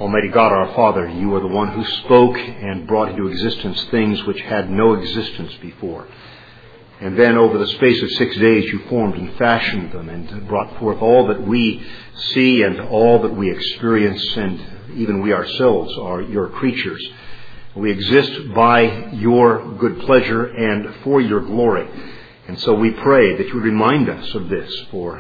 Almighty God, our Father, you are the one who spoke and brought into existence things which had no existence before. And then over the space of 6 days you formed and fashioned them and brought forth all that we see and all that we experience, and even we ourselves are your creatures. We exist by your good pleasure and for your glory. And so we pray that you would remind us of this, for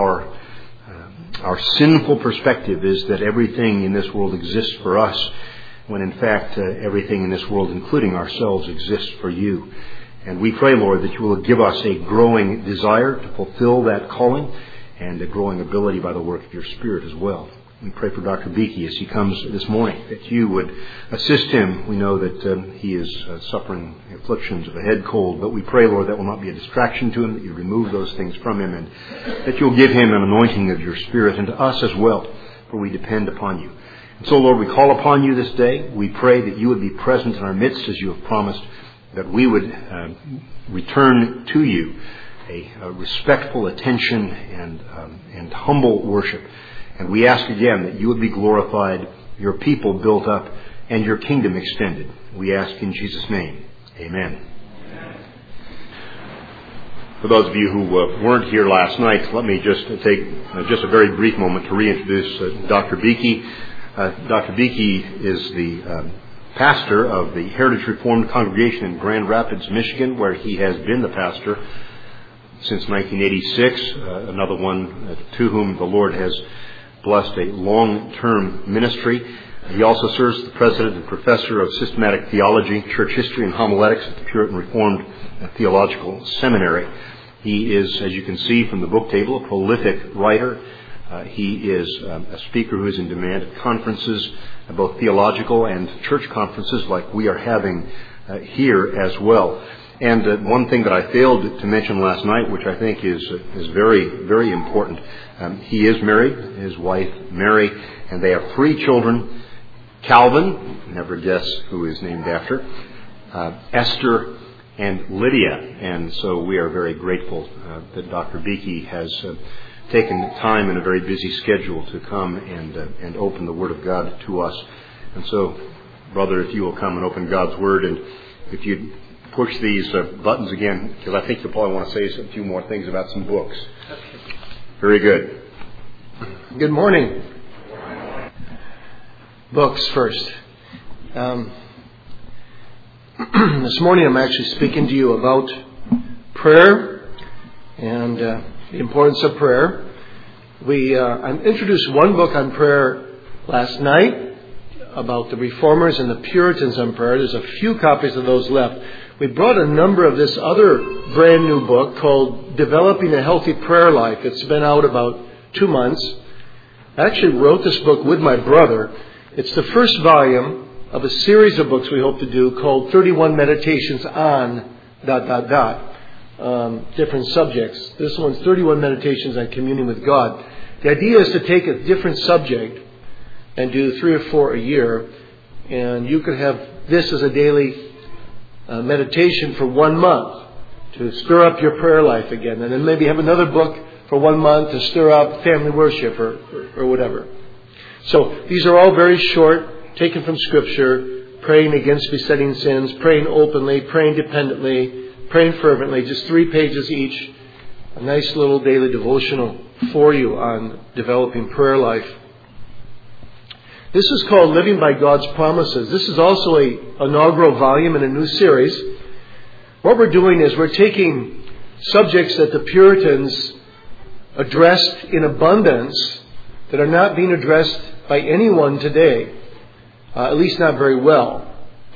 our sinful perspective is that everything in this world exists for us, when in fact everything in this world, including ourselves, exists for you. And we pray, Lord, that you will give us a growing desire to fulfill that calling and a growing ability by the work of your Spirit as well. We pray for Dr. Beeke as he comes this morning, that you would assist him. We know that he is suffering afflictions of a head cold, but we pray, Lord, that will not be a distraction to him, that you remove those things from him, and that you'll give him an anointing of your Spirit, and to us as well, for we depend upon you. And so, Lord, we call upon you this day. We pray that you would be present in our midst as you have promised, that we would return to you a respectful attention and humble worship. And we ask again that you would be glorified, your people built up, and your kingdom extended. We ask in Jesus' name. Amen. For those of you who weren't here last night, let me just take just a very brief moment to reintroduce Dr. Beeke. Dr. Beeke is the pastor of the Heritage Reformed Congregation in Grand Rapids, Michigan, where he has been the pastor since 1986. Another one to whom the Lord has blessed a long-term ministry. He also serves as the president and professor of systematic theology, church history, and homiletics at the Puritan Reformed Theological Seminary. He is, as you can see from the book table, a prolific writer. He is a speaker who is in demand at conferences, both theological and church conferences like we are having here as well. And one thing that I failed to mention last night, which I think is very, very important, he is married, his wife Mary, and they have 3 children. Calvin, never guess who is named after, Esther, and Lydia. And so we are very grateful that Dr. Beeke has taken time in a very busy schedule to come and open the Word of God to us. And so, brother, if you will come and open God's Word, and if you push these buttons again, because I think you'll probably want to say a few more things about some books. Very good. Good morning. Books first. This morning I'm actually speaking to you about prayer and the importance of prayer. I introduced one book on prayer last night about the Reformers and the Puritans on prayer. There's a few copies of those left. We brought a number of this other brand new book called Developing a Healthy Prayer Life. It's been out about 2 months. I actually wrote this book with my brother. It's the first volume of a series of books we hope to do called 31 Meditations on ... different subjects. This one's 31 Meditations on Communion with God. The idea is to take a different subject and do 3 or 4 a year, and you could have this as a daily meditation for 1 month to stir up your prayer life again, and then maybe have another book for 1 month to stir up family worship or whatever. So these are all very short, taken from Scripture, praying against besetting sins, praying openly, praying dependently, praying fervently, just 3 pages each. A nice little daily devotional for you on developing prayer life. This is called Living by God's Promises. This is also an inaugural volume in a new series. What we're doing is we're taking subjects that the Puritans addressed in abundance that are not being addressed by anyone today, at least not very well.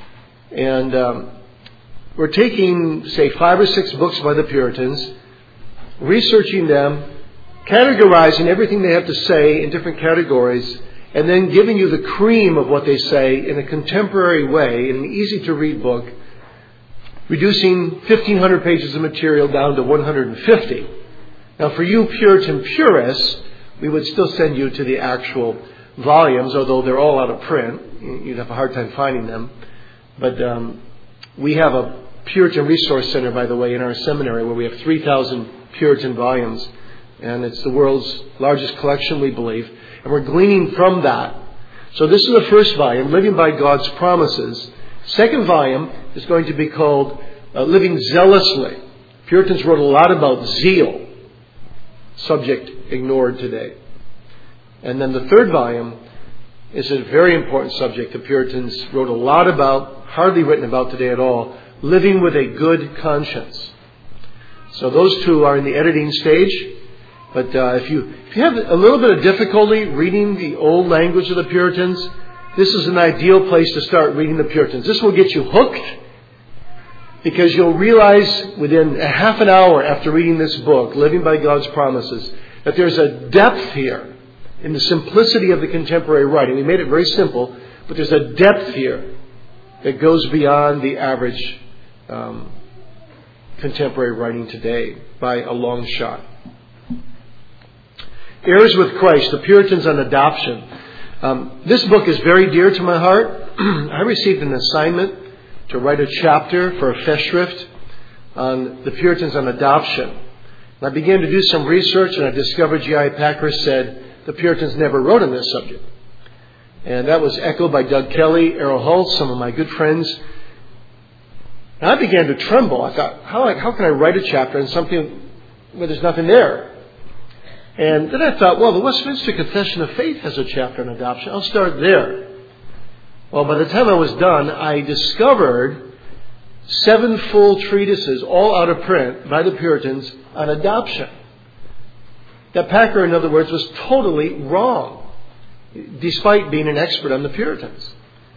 And we're taking, say, 5 or 6 books by the Puritans, researching them, categorizing everything they have to say in different categories, and then giving you the cream of what they say in a contemporary way, in an easy-to-read book, reducing 1,500 pages of material down to 150. Now, for you Puritan purists, we would still send you to the actual volumes, although they're all out of print. You'd have a hard time finding them. But we have a Puritan Resource Center, by the way, in our seminary, where we have 3,000 Puritan volumes. And it's the world's largest collection, we believe. And we're gleaning from that. So this is the first volume, Living by God's Promises. Second volume is going to be called Living Zealously. Puritans wrote a lot about zeal, subject ignored today. And then the third volume is a very important subject the Puritans wrote a lot about, hardly written about today at all, living with a good conscience. So those two are in the editing stage. But if you have a little bit of difficulty reading the old language of the Puritans, this is an ideal place to start reading the Puritans. This will get you hooked, because you'll realize within a half an hour after reading this book, Living by God's Promises, that there's a depth here in the simplicity of the contemporary writing. We made it very simple, but there's a depth here that goes beyond the average contemporary writing today by a long shot. Heirs with Christ, the Puritans on Adoption. This book is very dear to my heart. I received an assignment to write a chapter for a Festschrift on the Puritans on Adoption. And I began to do some research, and I discovered G.I. Packer said the Puritans never wrote on this subject. And that was echoed by Doug Kelly, Errol Hulse, some of my good friends. And I began to tremble. I thought, how can I write a chapter on something where there's nothing there? And then I thought, well, the Westminster Confession of Faith has a chapter on adoption. I'll start there. Well, by the time I was done, I discovered 7 full treatises, all out of print, by the Puritans on adoption. That Packer, in other words, was totally wrong, despite being an expert on the Puritans.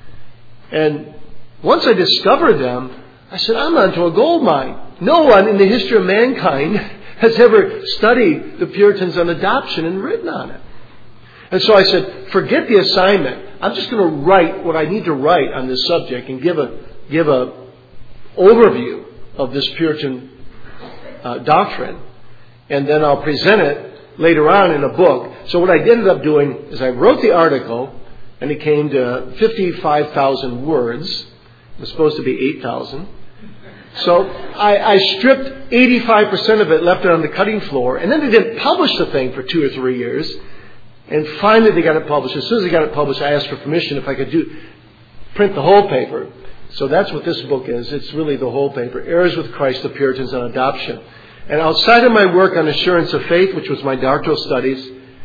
And once I discovered them, I said, I'm onto a gold mine. No one in the history of mankind has ever studied the Puritans on adoption and written on it. And so I said, forget the assignment. I'm just going to write what I need to write on this subject and give a overview of this Puritan doctrine. And then I'll present it later on in a book. So what I ended up doing is I wrote the article, and it came to 55,000 words. It was supposed to be 8,000. So I stripped 85% of it, left it on the cutting floor, and then they didn't publish the thing for 2 or 3 years. And finally they got it published. As soon as they got it published, I asked for permission if I could print the whole paper. So that's what this book is. It's really the whole paper. Heirs with Christ, the Puritans on Adoption. And outside of my work on assurance of faith, which was my doctoral studies,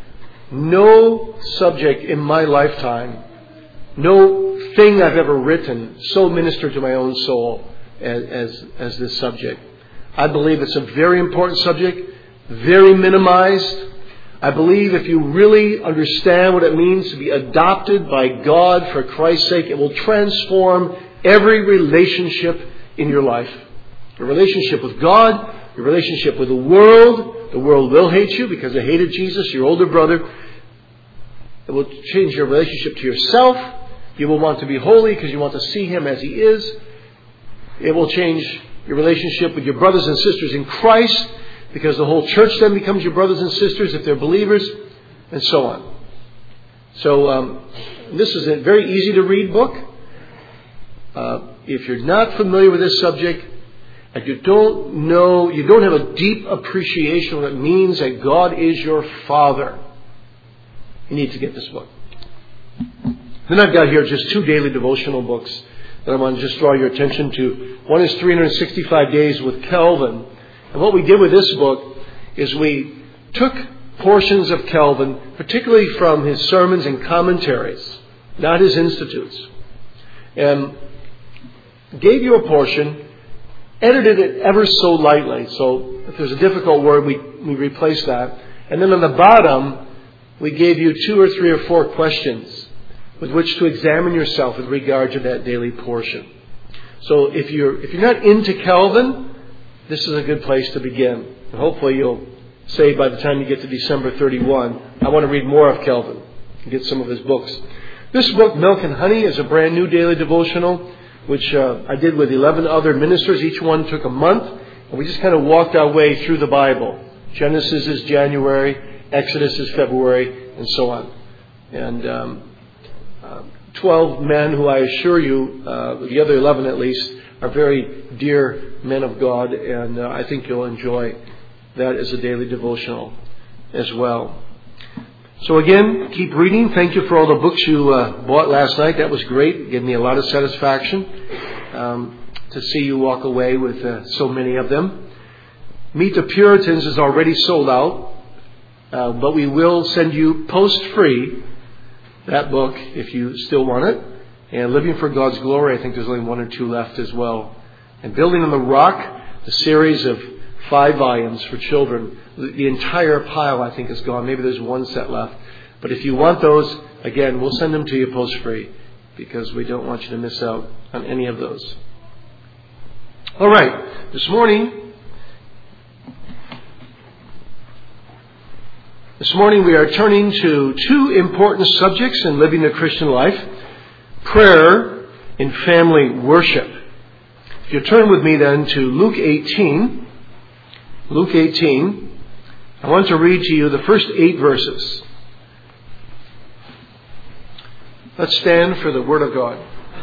no subject in my lifetime, no thing I've ever written so ministered to my own soul as this subject. I believe it's a very important subject, very minimized. I believe if you really understand what it means to be adopted by God for Christ's sake, it will transform every relationship in your life. Your relationship with God, your relationship with the world. The world will hate you because they hated Jesus, your older brother. It will change your relationship to yourself. You will want to be holy because you want to see Him as He is. It will change your relationship with your brothers and sisters in Christ, because the whole church then becomes your brothers and sisters if they're believers, and so on. So this is a very easy to read book. If you're not familiar with this subject, and you don't have a deep appreciation of what it means that God is your Father, you need to get this book. Then I've got here just 2 daily devotional books that I want to just draw your attention to. One is 365 Days with Calvin. And what we did with this book is we took portions of Calvin, particularly from his sermons and commentaries, not his institutes, and gave you a portion, edited it ever so lightly. So if there's a difficult word, we replace that. And then on the bottom, we gave you 2 or 3 or 4 questions with which to examine yourself with regard to that daily portion. So if you're not into Calvin, this is a good place to begin. And hopefully you'll say by the time you get to December 31, I want to read more of Calvin and get some of his books. This book, Milk and Honey, is a brand new daily devotional, which I did with 11 other ministers. Each one took a month, and we just kind of walked our way through the Bible. Genesis is January, Exodus is February, and so on. And 12 men who I assure you, the other 11 at least, are very dear men of God, and I think you'll enjoy that as a daily devotional as well. So again, keep reading. Thank you for all the books you bought last night. That was great. It gave me a lot of satisfaction to see you walk away with so many of them. Meet the Puritans is already sold out, but we will send you post-free that book if you still want it. And Living for God's Glory, I think there's only 1 or 2 left as well. And Building on the Rock, the series of 5 volumes for children. The entire pile, I think, is gone. Maybe there's 1 set left. But if you want those, again, we'll send them to you post-free because we don't want you to miss out on any of those. All right. This morning we are turning to 2 important subjects in living the Christian life: prayer and family worship. If you turn with me then to Luke 18, I want to read to you the first 8 verses. Let's stand for the Word of God.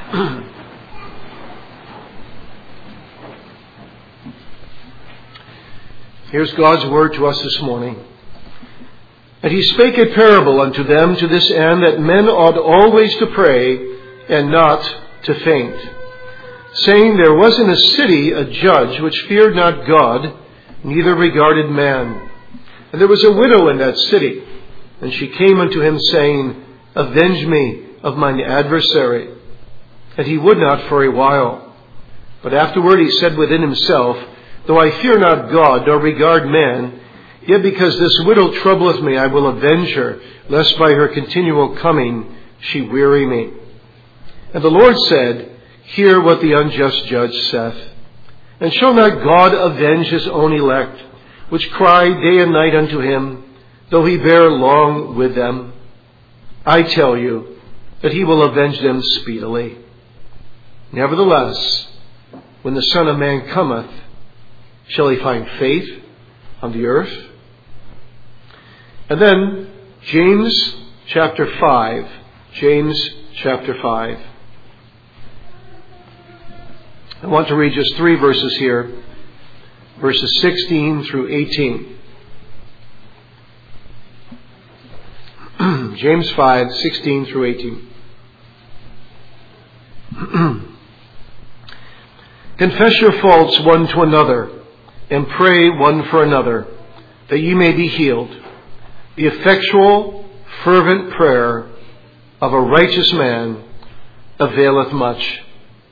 Here's God's Word to us this morning. And he spake a parable unto them to this end, that men ought always to pray and not to faint, saying, there was in a city a judge which feared not God, neither regarded man. And there was a widow in that city, and she came unto him, saying, avenge me of mine adversary. And he would not for a while. But afterward he said within himself, though I fear not God, nor regard man, yet because this widow troubleth me, I will avenge her, lest by her continual coming she weary me. And the Lord said, hear what the unjust judge saith. And shall not God avenge his own elect, which cry day and night unto him, though he bear long with them? I tell you that he will avenge them speedily. Nevertheless, when the Son of Man cometh, shall he find faith on the earth? And then, James chapter 5. James chapter 5. I want to read just 3 verses here. Verses 16 through 18. James 5, 16 through 18. Confess your faults one to another, and pray one for another, that ye may be healed. The effectual, fervent prayer of a righteous man availeth much.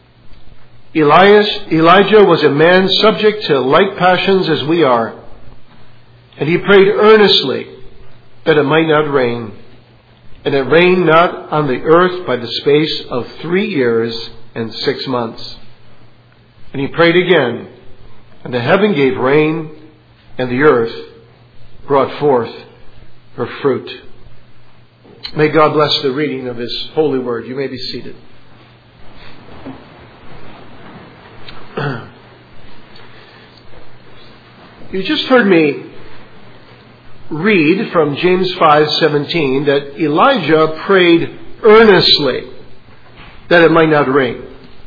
Elijah was a man subject to like passions as we are, and he prayed earnestly that it might not rain. And it rained not on the earth by the space of 3 years and 6 months. And he prayed again, and the heaven gave rain, and the earth brought forth her fruit. May God bless the reading of His holy word. You may be seated. You just heard me read from James 5:17 that Elijah prayed earnestly that it might not rain.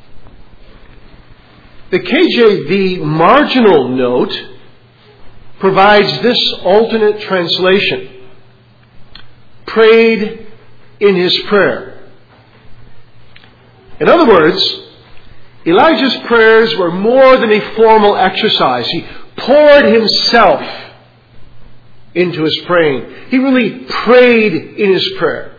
The KJV marginal note provides this alternate translation: prayed in his prayer. In other words, Elijah's prayers were more than a formal exercise. He poured himself into his praying. He really prayed in his prayer.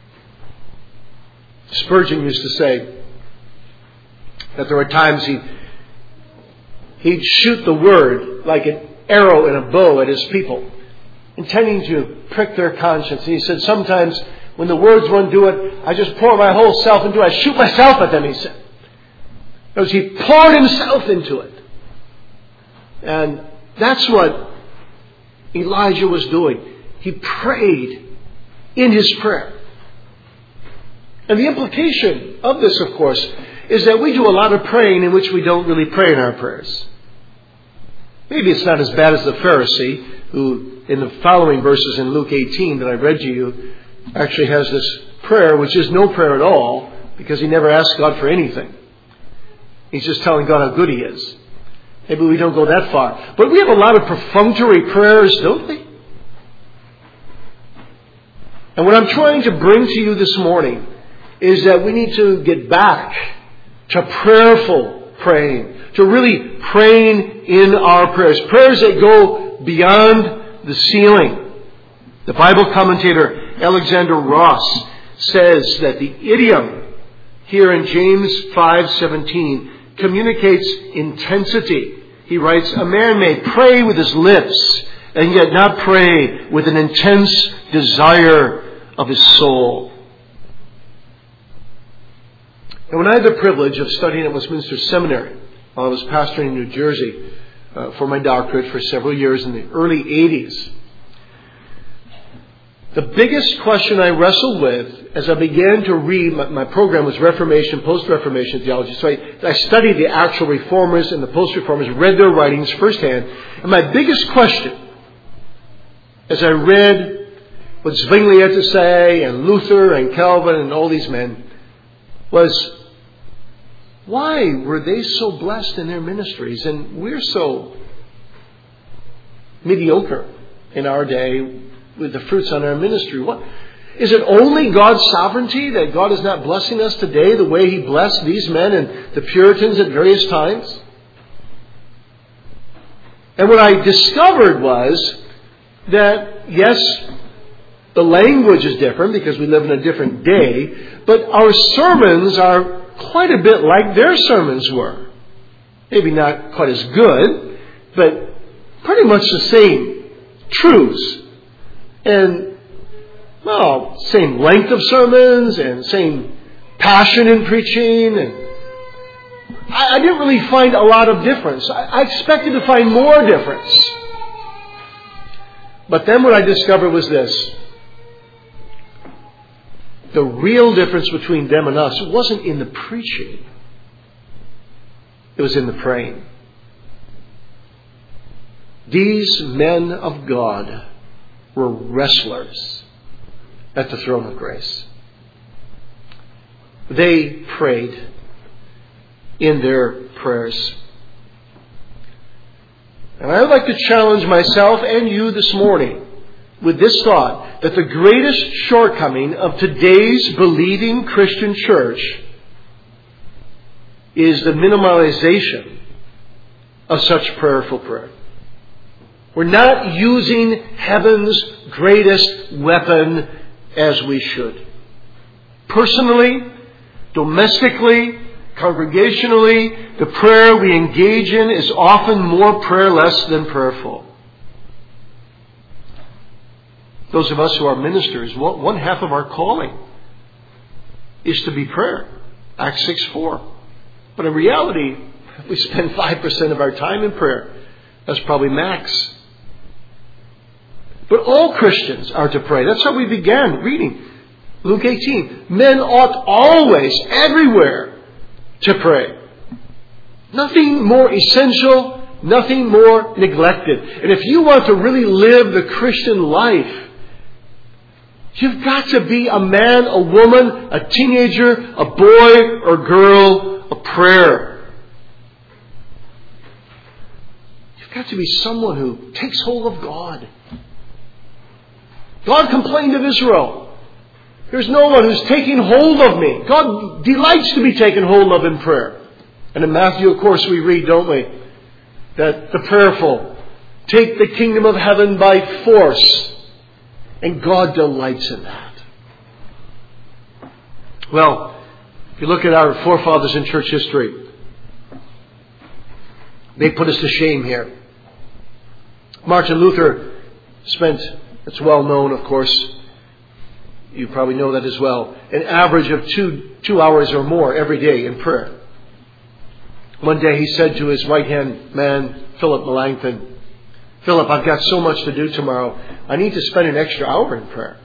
Spurgeon used to say that there were times he'd shoot the word like an arrow in a bow at his people, intending to prick their conscience. And he said, sometimes when the words won't do it, I just pour my whole self into it. I shoot myself at them, he said. Because he poured himself into it. And that's what Elijah was doing. He prayed in his prayer. And the implication of this, of course, is that we do a lot of praying in which we don't really pray in our prayers. Maybe it's not as bad as the Pharisee, who in the following verses in Luke 18 that I read to you, actually has this prayer, which is no prayer at all, because he never asked God for anything. He's just telling God how good He is. Maybe we don't go that far. But we have a lot of perfunctory prayers, don't we? And what I'm trying to bring to you this morning is that we need to get back to prayerful praying, to really praying in our prayers, prayers that go beyond the ceiling. The Bible commentator Alexander Ross says that the idiom here in James 5:17 communicates intensity. He writes, "A man may pray with his lips and yet not pray with an intense desire of his soul." And when I had the privilege of studying at Westminster Seminary while I was pastoring in New Jersey for my doctorate for several years in the early 80s, the biggest question I wrestled with as I began to read, my program was Reformation, Post-Reformation theology, so I studied the actual Reformers and the Post-Reformers, read their writings firsthand, and my biggest question as I read what Zwingli had to say, and Luther and Calvin and all these men, was, why were they so blessed in their ministries and we're so mediocre in our day with the fruits on our ministry? What is it? Only God's sovereignty that God is not blessing us today the way He blessed these men and the Puritans at various times? And what I discovered was that, yes, the language is different because we live in a different day, but our sermons are quite a bit like their sermons were. Maybe not quite as good, but pretty much the same truths. And, well, same length of sermons and same passion in preaching. And I didn't really find a lot of difference. I expected to find more difference. But then what I discovered was this. The real difference between them and us wasn't in the preaching. It was in the praying. These men of God were wrestlers at the throne of grace. They prayed in their prayers. And I would like to challenge myself and you this morning with this thought, that the greatest shortcoming of today's believing Christian church is the minimalization of such prayerful prayer. We're not using heaven's greatest weapon as we should. Personally, domestically, congregationally, the prayer we engage in is often more prayerless than prayerful. Those of us who are ministers, one half of our calling is to be prayer. Acts 6:4. But in reality, we spend 5% of our time in prayer. That's probably max. But all Christians are to pray. That's how we began reading Luke 18. Men ought always, everywhere, to pray. Nothing more essential, nothing more neglected. And if you want to really live the Christian life, you've got to be a man, a woman, a teenager, a boy or girl of prayer. You've got to be someone who takes hold of God. God complained of Israel. There's no one who's taking hold of me. God delights to be taken hold of in prayer. And in Matthew, of course, we read, don't we, that the prayerful take the kingdom of heaven by force. And God delights in that. Well, if you look at our forefathers in church history, they put us to shame here. Martin Luther spent, it's well known, of course, you probably know that as well, an average of two hours or more every day in prayer. One day he said to his right-hand man, Philip Melanchthon, Philip, I've got so much to do tomorrow. I need to spend an extra hour in prayer.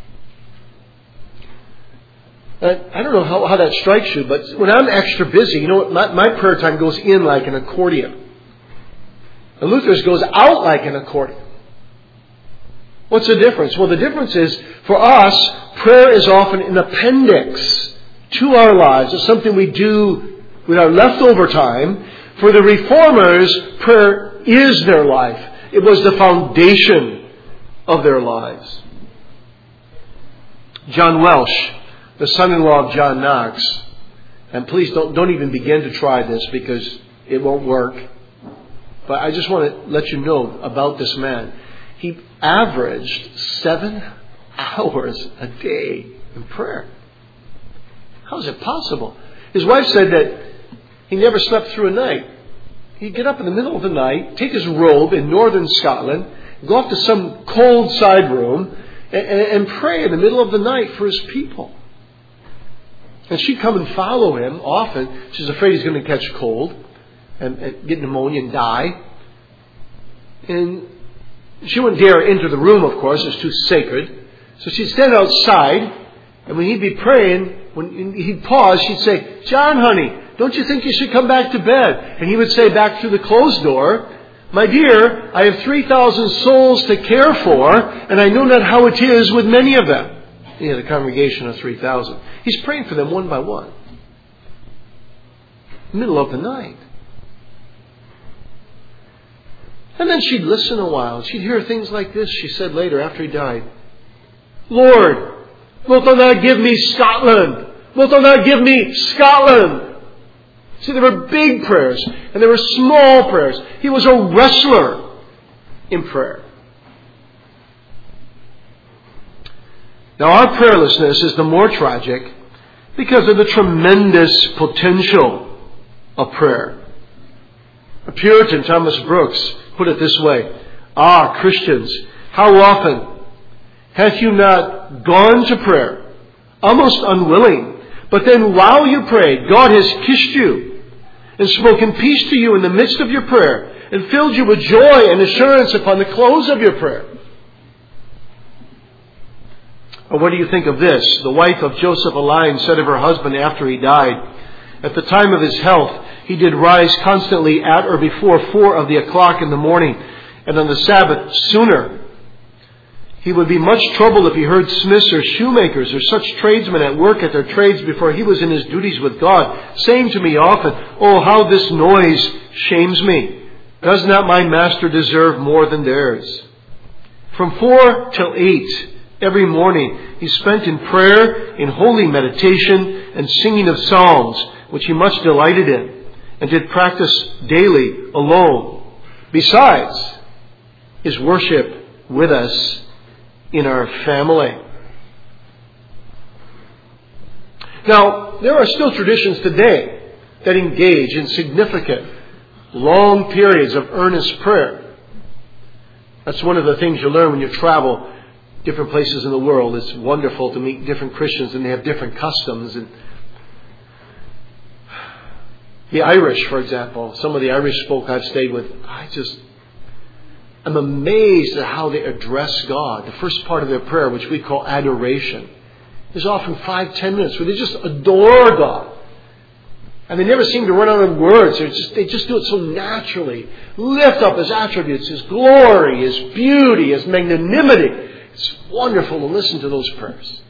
I don't know how that strikes you, but when I'm extra busy, you know what? My prayer time goes in like an accordion. And Luther's goes out like an accordion. What's the difference? Well, the difference is, for us, prayer is often an appendix to our lives. It's something we do with our leftover time. For the Reformers, prayer is their life. It was the foundation of their lives. John Welsh, the son-in-law of John Knox, and please don't even begin to try this because it won't work. But I just want to let you know about this man. He averaged 7 hours a day in prayer. How is it possible? His wife said that he never slept through a night. He'd get up in the middle of the night, take his robe in northern Scotland, go off to some cold side room, and pray in the middle of the night for his people. And she'd come and follow him often. She's afraid he's going to catch cold and get pneumonia and die. And she wouldn't dare enter the room, of course. It's too sacred. So she'd stand outside, and when he'd be praying, when he'd pause, she'd say, "John, honey, don't you think you should come back to bed?" And he would say back through the closed door, "My dear, I have 3,000 souls to care for, and I know not how it is with many of them." He had a congregation of 3,000. He's praying for them one by one. Middle of the night. And then she'd listen a while. She'd hear things like this. She said later, after he died, "Lord, wilt thou not give me Scotland? Wilt thou not give me Scotland?" See, there were big prayers and there were small prayers. He was a wrestler in prayer. Now, our prayerlessness is the more tragic because of the tremendous potential of prayer. A Puritan, Thomas Brooks, put it this way: "Ah, Christians, how often hath you not gone to prayer, almost unwilling, but then while you prayed, God has kissed you and spoken peace to you in the midst of your prayer and filled you with joy and assurance upon the close of your prayer." Or what do you think of this? The wife of Joseph Alleine said of her husband after he died, "At the time of his health, he did rise constantly at or before 4 o'clock in the morning, and on the Sabbath sooner. He would be much troubled if he heard smiths or shoemakers or such tradesmen at work at their trades before he was in his duties with God, saying to me often, 'Oh, how this noise shames me. Does not my master deserve more than theirs?' From 4 till 8 every morning he spent in prayer, in holy meditation, and singing of psalms, which he much delighted in, and did practice daily alone. Besides his worship with us in our family." Now, there are still traditions today that engage in significant, long periods of earnest prayer. That's one of the things you learn when you travel different places in the world. It's wonderful to meet different Christians, and they have different customs. And the Irish, for example, some of the Irish folk I've stayed with, I'm amazed at how they address God. The first part of their prayer, which we call adoration, is often 5-10 minutes where they just adore God. And they never seem to run out of words. They just do it so naturally. Lift up His attributes, His glory, His beauty, His magnanimity. It's wonderful to listen to those prayers.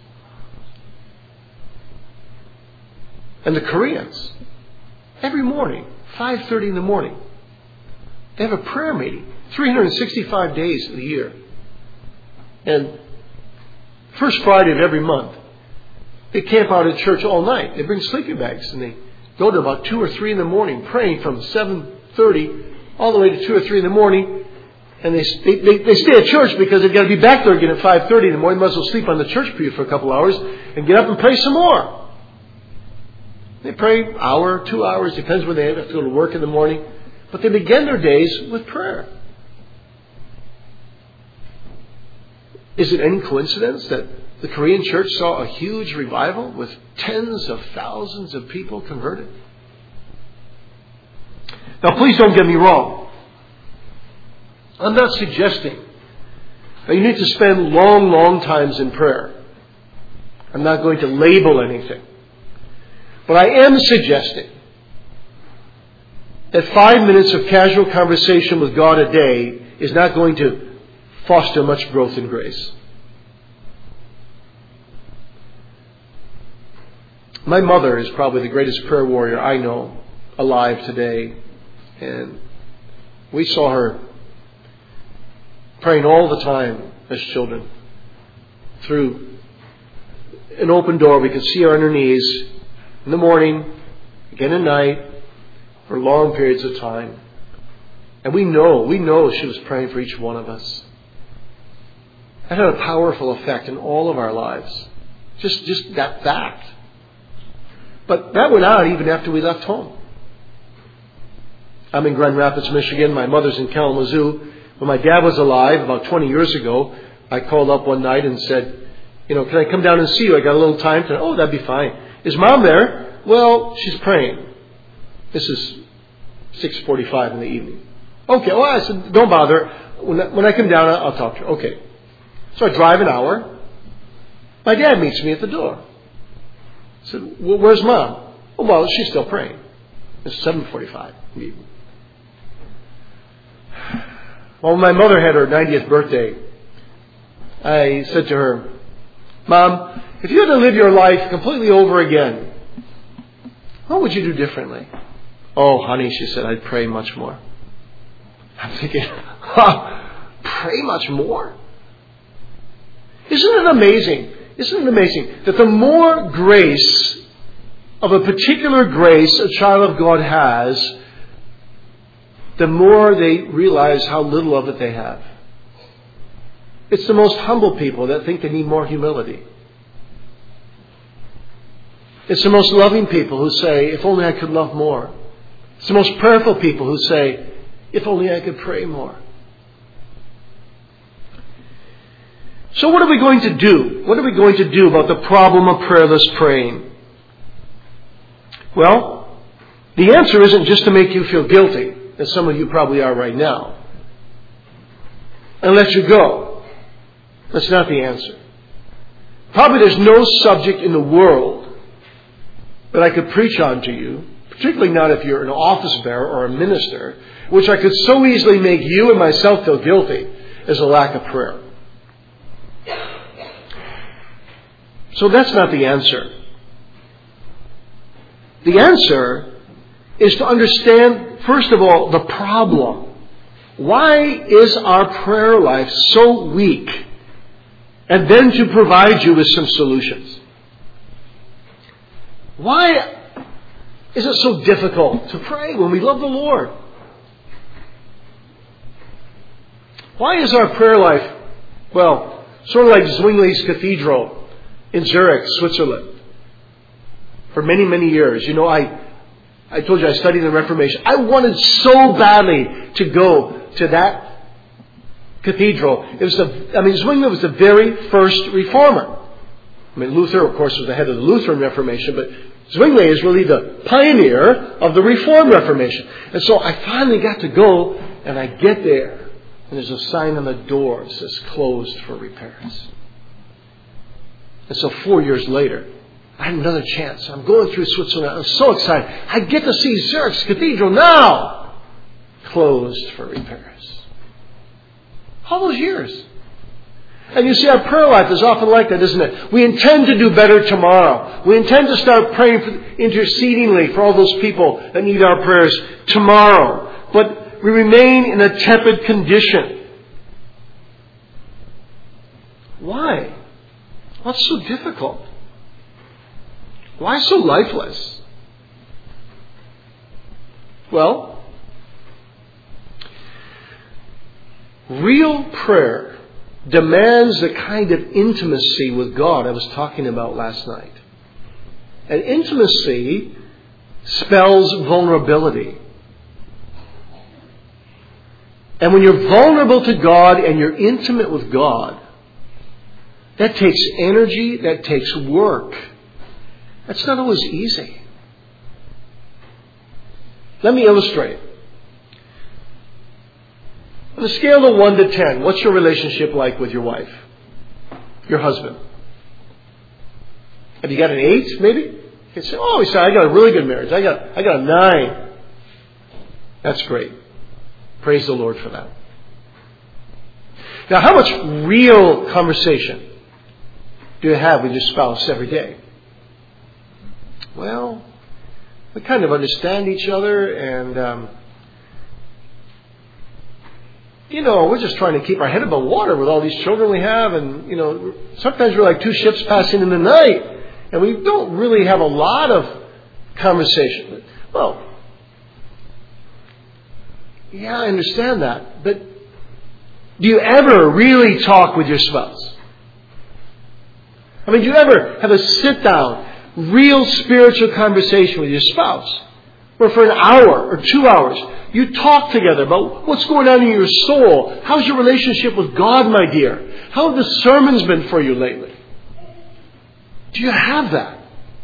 And the Koreans, every morning, 5:30 in the morning, they have a prayer meeting, 365 days of the year. And first Friday of every month, they camp out at church all night. They bring sleeping bags and they go to about 2 or 3 in the morning, praying from 7:30 all the way to 2 or 3 in the morning. And they stay at church because they've got to be back there again at 5:30 in the morning. They might as well sleep on the church pew for a couple hours and get up and pray some more. They pray an hour, 2 hours, depends when they have to go to work in the morning. But they begin their days with prayer. Is it any coincidence that the Korean church saw a huge revival with tens of thousands of people converted? Now, please don't get me wrong. I'm not suggesting that you need to spend long times in prayer. I'm not going to label anything. But I am suggesting that 5 minutes of casual conversation with God a day is not going to foster much growth in grace. My mother is probably the greatest prayer warrior I know alive today. And we saw her praying all the time as children through an open door. We could see her on her knees in the morning, again at night, for long periods of time. And we know she was praying for each one of us. That had a powerful effect in all of our lives. Just that fact. But that went on even after we left home. I'm in Grand Rapids, Michigan. My mother's in Kalamazoo. When my dad was alive, about 20 years ago, I called up one night and said, can I come down and see you? I got a little time. Oh, that'd be fine. Is Mom there? Well, she's praying. This is 6:45 in the evening. Okay, well, I said, don't bother. When I come down, I'll talk to her. Okay. So I drive an hour. My dad meets me at the door. I said, well, where's Mom? Oh, well, she's still praying. It's 7:45 in the evening. Well, when my mother had her 90th birthday, I said to her, Mom, if you had to live your life completely over again, what would you do differently? Oh, honey, she said, I'd pray much more. I'm thinking, pray much more? Isn't it amazing? Isn't it amazing that the more grace of a particular grace a child of God has, the more they realize how little of it they have. It's the most humble people that think they need more humility. It's the most loving people who say, if only I could love more. It's the most prayerful people who say, if only I could pray more. So what are we going to do? What are we going to do about the problem of prayerless praying? Well, the answer isn't just to make you feel guilty, as some of you probably are right now, and let you go. That's not the answer. Probably there's no subject in the world that I could preach on to you, particularly not if you're an office bearer or a minister, which I could so easily make you and myself feel guilty, as a lack of prayer. So that's not the answer. The answer is to understand, first of all, the problem. Why is our prayer life so weak? And then to provide you with some solutions. Why is it so difficult to pray when we love the Lord? Why is our prayer life, well, sort of like Zwingli's Cathedral in Zurich, Switzerland? For many, many years. I told you I studied the Reformation. I wanted so badly to go to that cathedral. Zwingli was the very first reformer. Luther, of course, was the head of the Lutheran Reformation, but Zwingli is really the pioneer of the Reformed Reformation. And so I finally got to go, and I get there, and there's a sign on the door that says closed for repairs. And so 4 years later, I had another chance. I'm going through Switzerland. I'm so excited. I get to see Zurich's Cathedral now. Closed for repairs. All those years. And you see, our prayer life is often like that, isn't it? We intend to do better tomorrow. We intend to start praying intercedingly for all those people that need our prayers tomorrow. But we remain in a tepid condition. Why? What's so difficult? Why so lifeless? Well, real prayer demands the kind of intimacy with God I was talking about last night. And intimacy spells vulnerability. And when you're vulnerable to God and you're intimate with God, that takes energy, that takes work. That's not always easy. Let me illustrate. On a scale of 1 to 10, what's your relationship like with your wife? Your husband? Have you got an 8, maybe? You say, oh, I got a really good marriage. I got a 9. That's great. Praise the Lord for that. Now, how much real conversation do you have with your spouse every day? Well, we kind of understand each other, and we're just trying to keep our head above water with all these children we have. And, sometimes we're like two ships passing in the night. And we don't really have a lot of conversation. Well, yeah, I understand that. But do you ever really talk with your spouse? I mean, do you ever have a sit-down, real spiritual conversation with your spouse? Where for an hour or 2 hours, you talk together about what's going on in your soul. How's your relationship with God, my dear? How have the sermons been for you lately? Do you have that?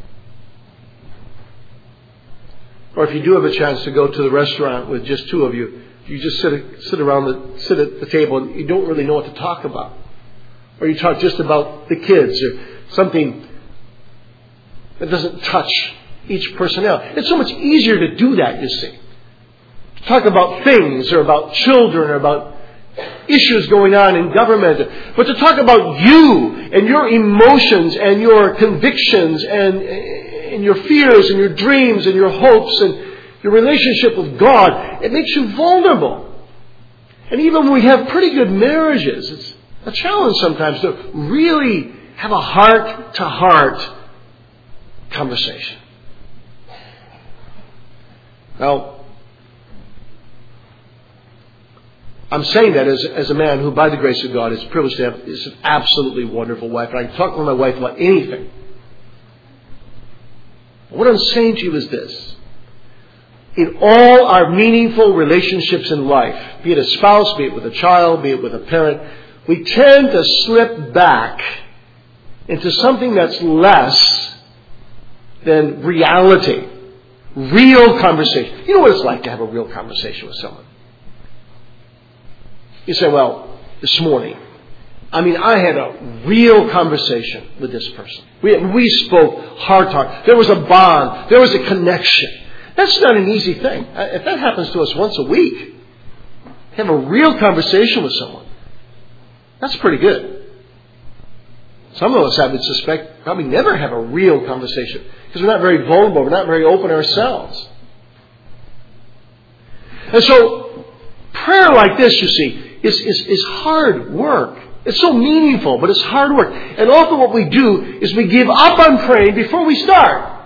Or if you do have a chance to go to the restaurant with just two of you, you just sit at the table and you don't really know what to talk about. Or you talk just about the kids or something that doesn't touch each personnel. It's so much easier to do that, you see. To talk about things or about children or about issues going on in government. But to talk about you and your emotions and your convictions and your fears and your dreams and your hopes and your relationship with God, it makes you vulnerable. And even when we have pretty good marriages, it's a challenge sometimes to really have a heart-to-heart conversation. Now, I'm saying that as a man who, by the grace of God, is privileged to have this absolutely wonderful wife. And I can talk with my wife about anything. What I'm saying to you is this. In all our meaningful relationships in life, be it a spouse, be it with a child, be it with a parent, we tend to slip back into something that's less than reality. Real conversation. You know what it's like to have a real conversation with someone? You say, well, this morning, I had a real conversation with this person. We spoke heart talk. There was a bond. There was a connection. That's not an easy thing. If that happens to us once a week, have a real conversation with someone, that's pretty good. Some of us, I would suspect, probably never have a real conversation because we're not very vulnerable. We're not very open ourselves. And so, prayer like this, you see, is hard work. It's so meaningful, but it's hard work. And often what we do is we give up on praying before we start.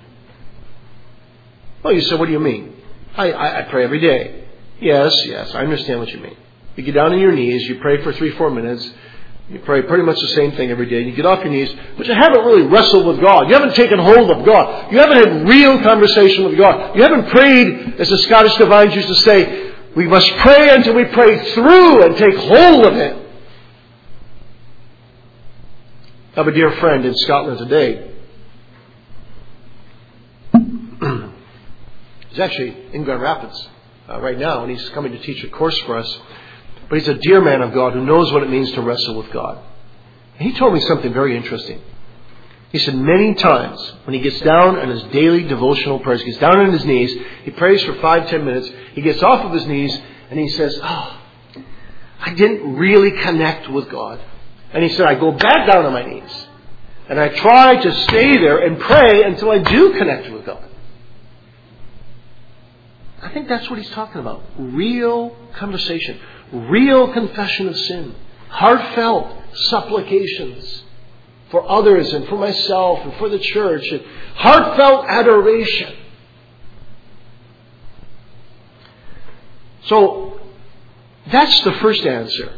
Well, you say, what do you mean? I pray every day. Yes, I understand what you mean. You get down on your knees, you pray for 3-4 minutes. You pray pretty much the same thing every day. You get off your knees, but you haven't really wrestled with God. You haven't taken hold of God. You haven't had real conversation with God. You haven't prayed, as the Scottish divines used to say, we must pray until we pray through and take hold of Him. I have a dear friend in Scotland today. He's actually in Grand Rapids right now, and he's coming to teach a course for us. But he's a dear man of God who knows what it means to wrestle with God. And he told me something very interesting. He said many times when he gets down on his daily devotional prayers, he gets down on his knees, he prays for 5-10 minutes, he gets off of his knees, and he says, I didn't really connect with God. And he said, I go back down on my knees, and I try to stay there and pray until I do connect with God. I think that's what he's talking about. Real conversation. Real confession of sin. Heartfelt supplications for others and for myself and for the church. And heartfelt adoration. So, that's the first answer.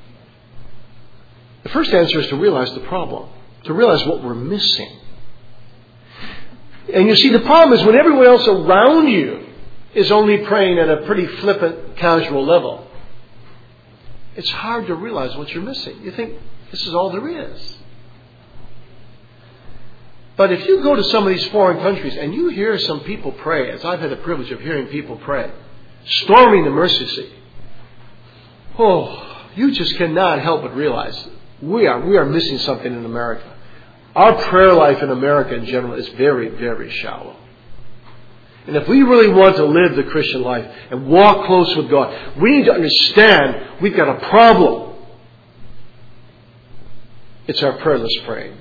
The first answer is to realize the problem. To realize what we're missing. And you see, the problem is when everyone else around you is only praying at a pretty flippant, casual level, it's hard to realize what you're missing. You think this is all there is. But if you go to some of these foreign countries and you hear some people pray, as I've had the privilege of hearing people pray, storming the mercy seat, you just cannot help but realize we are missing something in America. Our prayer life in America in general is very, very shallow. And if we really want to live the Christian life and walk close with God, we need to understand we've got a problem. It's our prayerless praying.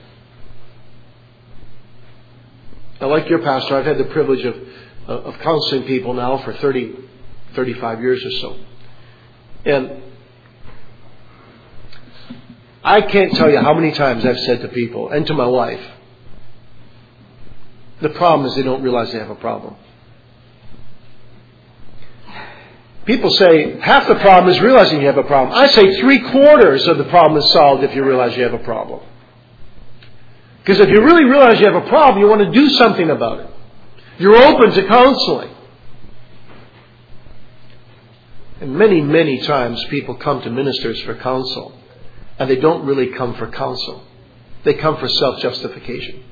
Now, like your pastor, I've had the privilege of counseling people now for 35 years or so. And I can't tell you how many times I've said to people and to my wife, the problem is they don't realize they have a problem. People say half the problem is realizing you have a problem. I say 3/4 of the problem is solved if you realize you have a problem. Because if you really realize you have a problem, you want to do something about it. You're open to counseling. And many, many times people come to ministers for counsel. And they don't really come for counsel. They come for self-justification.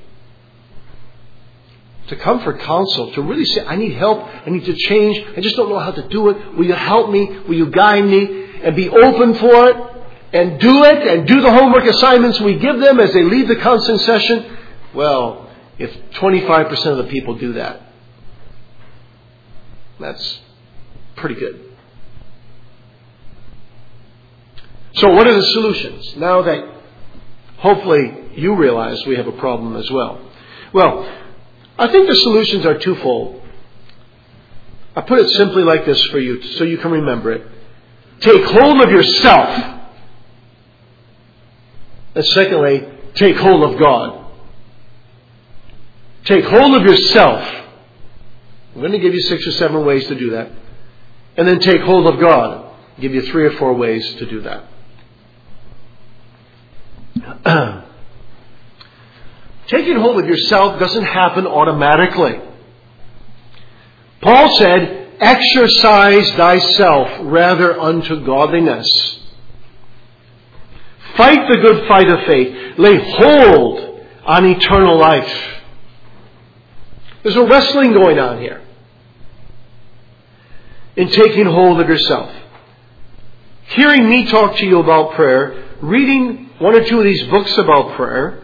To come for counsel, to really say, I need help, I need to change, I just don't know how to do it. Will you help me? Will you guide me? And be open for it. And do it. And do the homework assignments we give them as they leave the counseling session. Well, if 25% of the people do that, that's pretty good. So what are the solutions? Now that hopefully you realize we have a problem as well. Well, I think the solutions are twofold. I put it simply like this for you so you can remember it. Take hold of yourself. And secondly, take hold of God. Take hold of yourself. I'm going to give you 6 or 7 ways to do that. And then take hold of God. I'll give you 3 or 4 ways to do that. Taking hold of yourself doesn't happen automatically. Paul said, exercise thyself rather unto godliness. Fight the good fight of faith. Lay hold on eternal life. There's a wrestling going on here in taking hold of yourself. Hearing me talk to you about prayer, reading 1 or 2 of these books about prayer,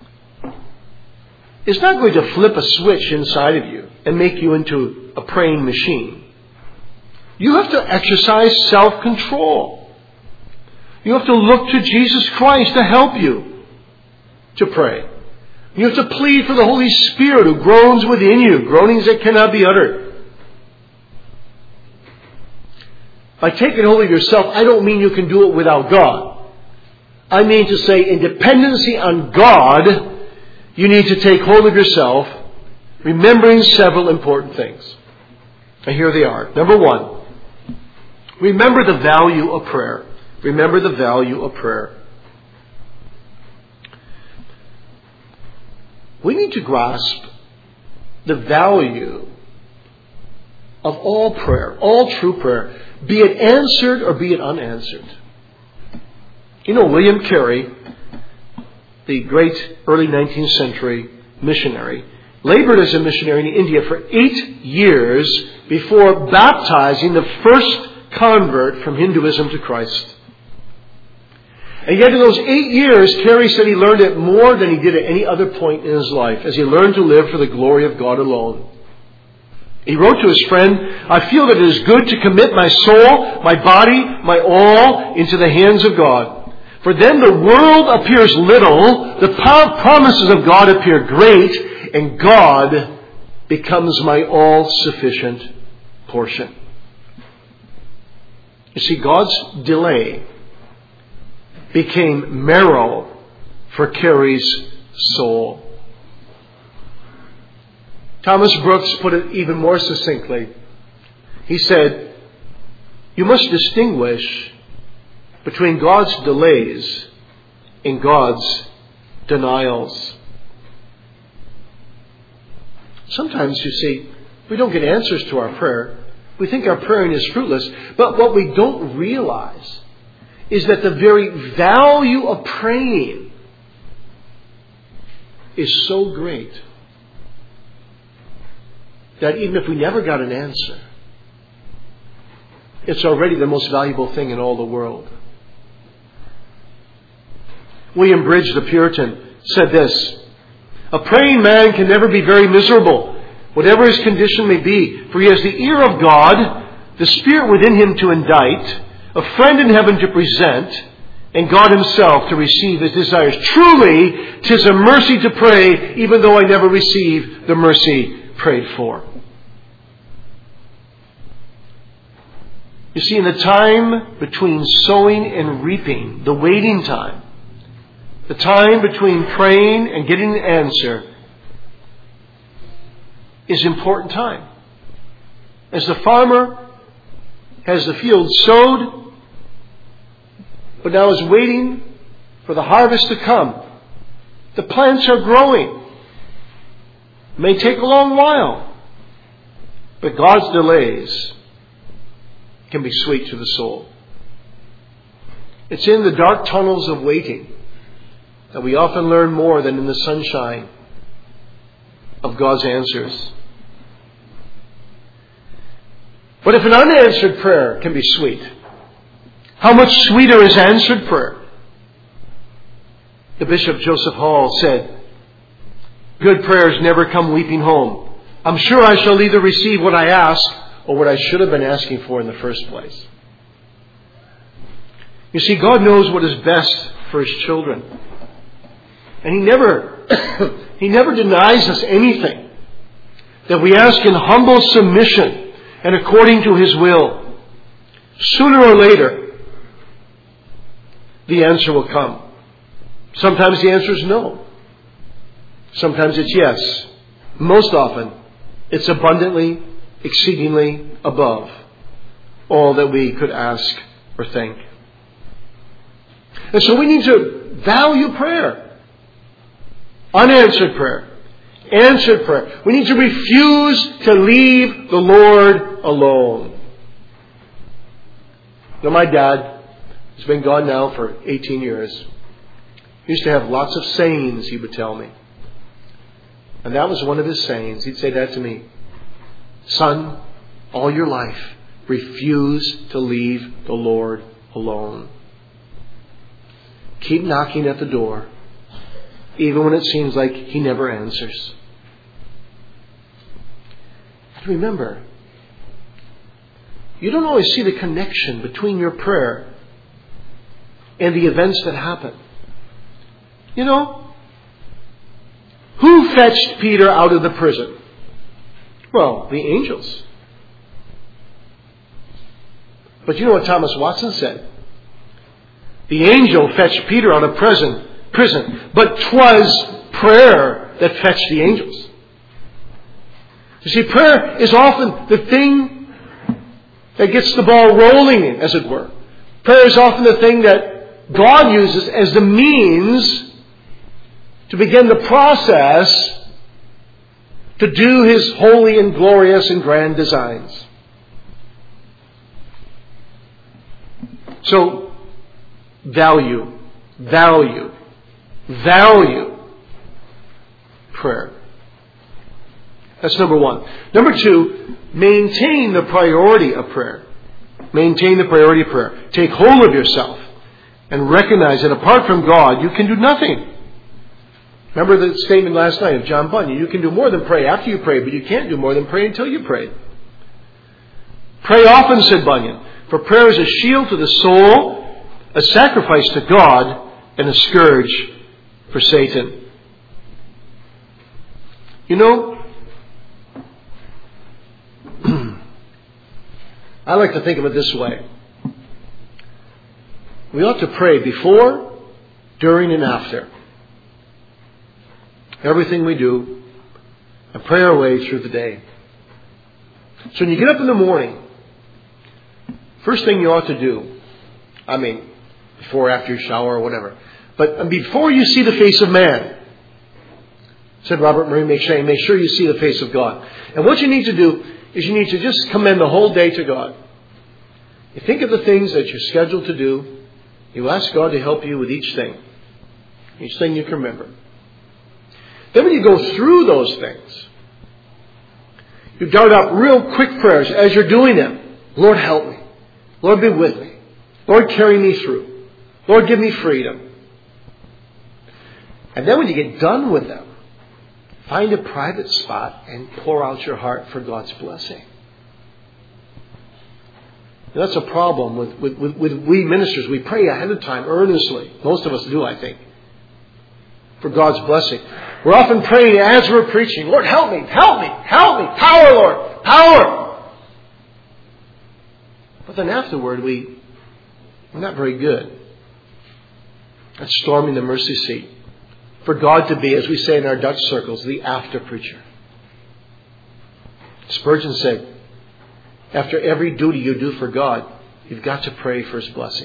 is not going to flip a switch inside of you and make you into a praying machine. You have to exercise self-control. You have to look to Jesus Christ to help you to pray. You have to plead for the Holy Spirit who groans within you, groanings that cannot be uttered. By taking hold of yourself, I don't mean you can do it without God. I mean to say, in dependency on God, you need to take hold of yourself, remembering several important things. And here they are. Number 1, remember the value of prayer. Remember the value of prayer. We need to grasp the value of all prayer, all true prayer, be it answered or be it unanswered. You know, William Carey, the great early 19th century missionary, labored as a missionary in India for 8 years before baptizing the first convert from Hinduism to Christ. And yet in those 8 years, Carey said he learned it more than he did at any other point in his life, as he learned to live for the glory of God alone. He wrote to his friend, I feel that it is good to commit my soul, my body, my all into the hands of God. For then the world appears little, the promises of God appear great, and God becomes my all-sufficient portion. You see, God's delay became marrow for Carey's soul. Thomas Brooks put it even more succinctly. He said, you must distinguish between God's delays and God's denials. Sometimes, you see, we don't get answers to our prayer. We think our praying is fruitless. But what we don't realize is that the very value of praying is so great that even if we never got an answer, it's already the most valuable thing in all the world. William Bridge, the Puritan, said this, a praying man can never be very miserable, whatever his condition may be, for he has the ear of God, the Spirit within him to indict, a friend in heaven to present, and God himself to receive his desires. Truly, 'tis a mercy to pray, even though I never receive the mercy prayed for. You see, in the time between sowing and reaping, the waiting time, the time between praying and getting an answer, is important time. As the farmer has the field sowed, but now is waiting for the harvest to come. The plants are growing. It may take a long while, but God's delays can be sweet to the soul. It's in the dark tunnels of waiting that we often learn more than in the sunshine of God's answers. But if an unanswered prayer can be sweet, how much sweeter is answered prayer? The Bishop Joseph Hall said, "Good prayers never come weeping home. I'm sure I shall either receive what I ask or what I should have been asking for in the first place." You see, God knows what is best for His children. And He never denies us anything that we ask in humble submission and according to His will. Sooner or later, the answer will come. Sometimes the answer is no. Sometimes it's yes. Most often, it's abundantly, exceedingly above all that we could ask or think. And so we need to value prayer. Unanswered prayer. Answered prayer. We need to refuse to leave the Lord alone. Now, my dad has been gone now for 18 years. He used to have lots of sayings, he would tell me. And that was one of his sayings. He'd say that to me. "Son, all your life, refuse to leave the Lord alone. Keep knocking at the door, even when it seems like He never answers." And remember, you don't always see the connection between your prayer and the events that happen. You know, who fetched Peter out of the prison? Well, the angels. But you know what Thomas Watson said? The angel fetched Peter out of prison, but 'twas prayer that fetched the angels. You see, prayer is often the thing that gets the ball rolling, as it were. Prayer is often the thing that God uses as the means to begin the process to do His holy and glorious and grand designs. So, value prayer. That's number one. Number two, maintain the priority of prayer. Maintain the priority of prayer. Take hold of yourself and recognize that apart from God, you can do nothing. Remember the statement last night of John Bunyan, you can do more than pray after you pray, but you can't do more than pray until you pray. Pray often, said Bunyan, for prayer is a shield to the soul, a sacrifice to God, and a scourge for Satan. You know, I like to think of it this way. We ought to pray before, during, and after everything we do, and pray our way through the day. So when you get up in the morning, first thing you ought to do, before, after you shower, or whatever, but before you see the face of man, said Robert Murray McShane, make sure you see the face of God. And what you need to do is you need to just commend the whole day to God. You think of the things that you're scheduled to do. You ask God to help you with each thing you can remember. Then when you go through those things, you dart up real quick prayers as you're doing them. Lord, help me. Lord, be with me. Lord, carry me through. Lord, give me freedom. And then when you get done with them, find a private spot and pour out your heart for God's blessing. Now, that's a problem with we ministers. We pray ahead of time earnestly. Most of us do, I think, for God's blessing. We're often praying as we're preaching. Lord, help me, help me, help me. Power, Lord, power. But then afterward, we're not very good. and storming the mercy seat. For God to be, as we say in our Dutch circles, the after preacher. Spurgeon said, after every duty you do for God, you've got to pray for His blessing.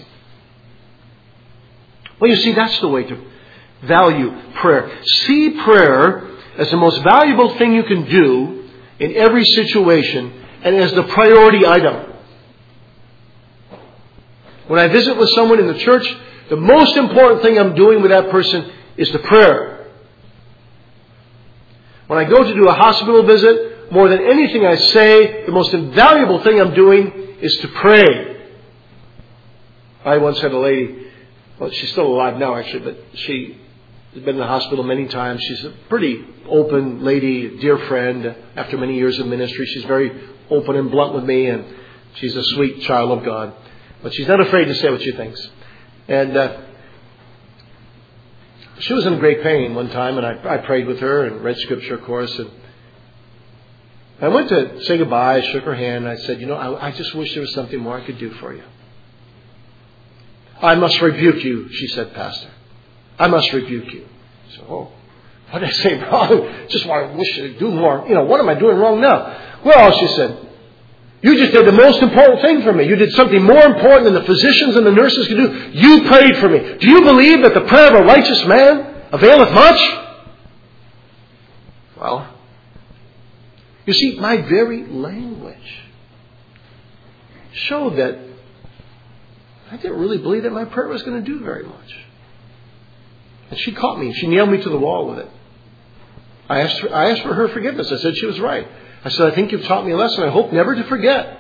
Well, you see, that's the way to value prayer. See prayer as the most valuable thing you can do in every situation and as the priority item. When I visit with someone in the church, the most important thing I'm doing with that person is the prayer. When I go to do a hospital visit, more than anything I say, the most invaluable thing I'm doing is to pray. I once had a lady, well, she's still alive now actually, but she has been in the hospital many times. She's a pretty open lady, a dear friend. After many years of ministry, she's very open and blunt with me, and she's a sweet child of God. But she's not afraid to say what she thinks. And she was in great pain one time, and I prayed with her and read Scripture, of course. And I went to say goodbye, I shook her hand, and I said, I just wish there was something more I could do for you. I must rebuke you, she said, Pastor. I must rebuke you. I said, oh, what did I say wrong? Just wish to do more. What am I doing wrong now? Well, she said, you just did the most important thing for me. You did something more important than the physicians and the nurses could do. You prayed for me. Do you believe that the prayer of a righteous man availeth much? Well, you see, my very language showed that I didn't really believe that my prayer was going to do very much. And she caught me. She nailed me to the wall with it. I asked for her forgiveness. I said she was right. I said, I think you've taught me a lesson. I hope never to forget.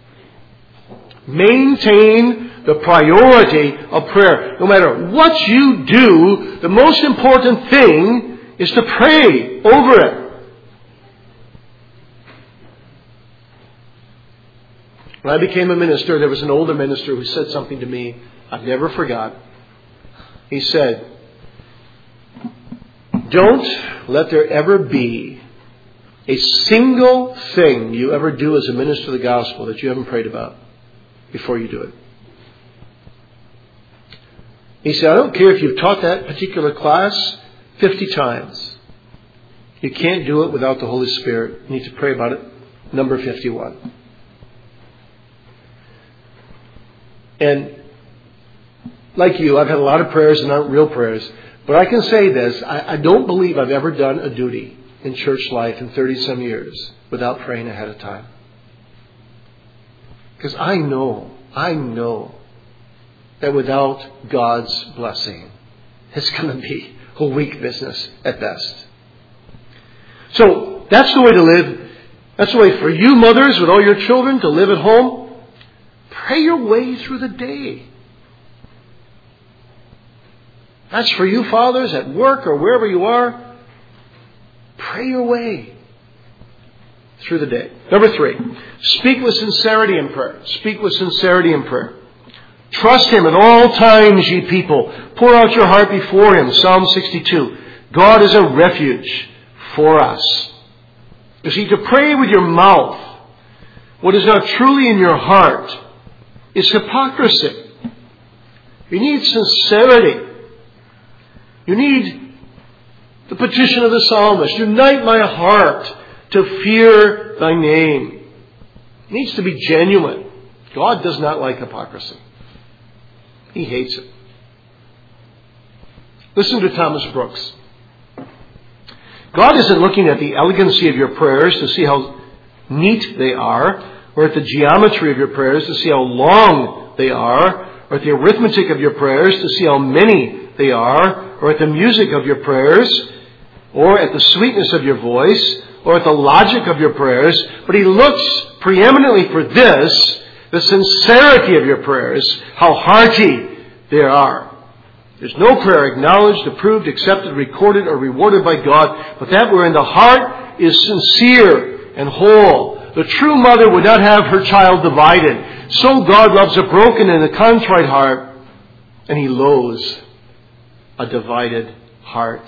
Maintain the priority of prayer. No matter what you do, the most important thing is to pray over it. When I became a minister, there was an older minister who said something to me I've never forgot. He said, don't let there ever be a single thing you ever do as a minister of the gospel that you haven't prayed about before you do it. He said, I don't care if you've taught that particular class 50 times. You can't do it without the Holy Spirit. You need to pray about it. Number 51. And like you, I've had a lot of prayers and not real prayers. But I can say this, I don't believe I've ever done a duty in church life in 30-some years without praying ahead of time. Because I know that without God's blessing, it's going to be a weak business at best. So that's the way to live. That's the way for you mothers with all your children to live at home. Pray your way through the day. That's for you fathers at work or wherever you are. Pray your way through the day. Number 3, speak with sincerity in prayer. Speak with sincerity in prayer. Trust Him at all times, ye people. Pour out your heart before Him. Psalm 62. God is a refuge for us. You see, to pray with your mouth what is not truly in your heart is hypocrisy. You need sincerity. You need the petition of the psalmist. Unite my heart to fear thy name. It needs to be genuine. God does not like hypocrisy. He hates it. Listen to Thomas Brooks. God isn't looking at the elegancy of your prayers to see how neat they are, or at the geometry of your prayers to see how long they are, or at the arithmetic of your prayers to see how many they are, or at the music of your prayers, or at the sweetness of your voice, or at the logic of your prayers. But He looks preeminently for this, the sincerity of your prayers, how hearty they are. There's no prayer acknowledged, approved, accepted, recorded, or rewarded by God, but that wherein the heart is sincere and whole. The true mother would not have her child divided. So God loves a broken and a contrite heart, and He loathes a divided heart.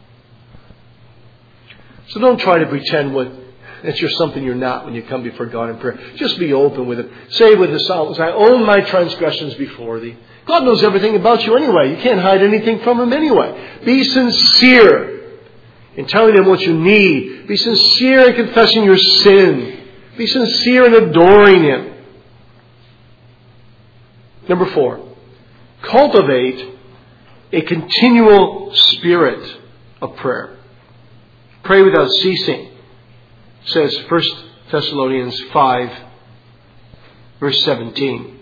So don't try to pretend that you're something you're not when you come before God in prayer. Just be open with it. Say with the psalmist, I own my transgressions before Thee, God knows everything about you anyway. You can't hide anything from Him anyway. Be sincere in telling Him what you need. Be sincere in confessing your sin. Be sincere in adoring Him. Number 4, cultivate a continual spirit of prayer. Pray without ceasing, says 1 Thessalonians 5, verse 17.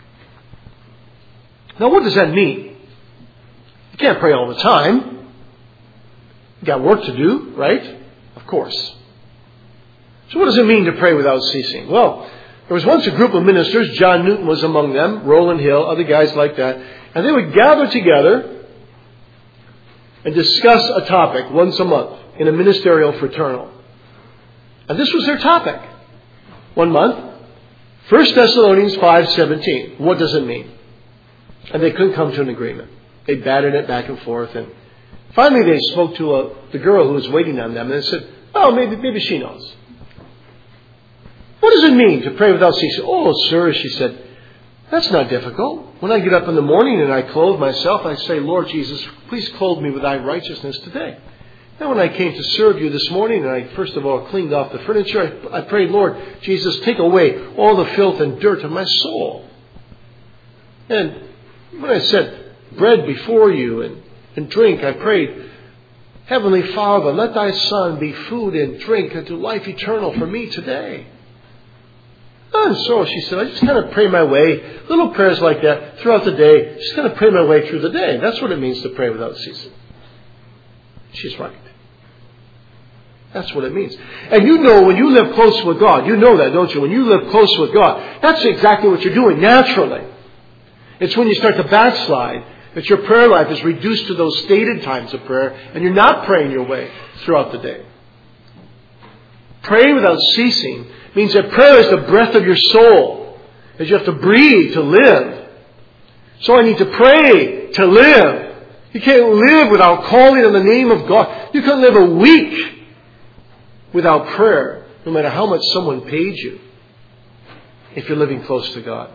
Now, what does that mean? You can't pray all the time. You got work to do, right? Of course. So what does it mean to pray without ceasing? Well, there was once a group of ministers. John Newton was among them, Roland Hill, other guys like that. And they would gather together and discuss a topic once a month in a ministerial fraternal. And this was their topic. One month, 1 Thessalonians 5:17. What does it mean? And they couldn't come to an agreement. They batted it back and forth. And finally they spoke to the girl who was waiting on them. And they said, oh, maybe she knows. What does it mean to pray without ceasing? Oh, sir, she said, that's not difficult. When I get up in the morning and I clothe myself, I say, Lord Jesus, please clothe me with thy righteousness today. Then when I came to serve you this morning and I first of all cleaned off the furniture, I prayed, Lord Jesus, take away all the filth and dirt of my soul. And when I set bread before you and drink, I prayed, Heavenly Father, let thy Son be food and drink unto life eternal for me today. And so, she said, I just kind of pray my way, little prayers like that throughout the day, just kind of pray my way through the day. That's what it means to pray without ceasing. She's right. That's what it means. And you know when you live close with God, you know that, don't you? When you live close with God, that's exactly what you're doing naturally. It's when you start to backslide that your prayer life is reduced to those stated times of prayer and you're not praying your way throughout the day. Pray without ceasing means that prayer is the breath of your soul. That you have to breathe to live. So I need to pray to live. You can't live without calling on the name of God. You can't live a week without prayer, no matter how much someone paid you, if you're living close to God.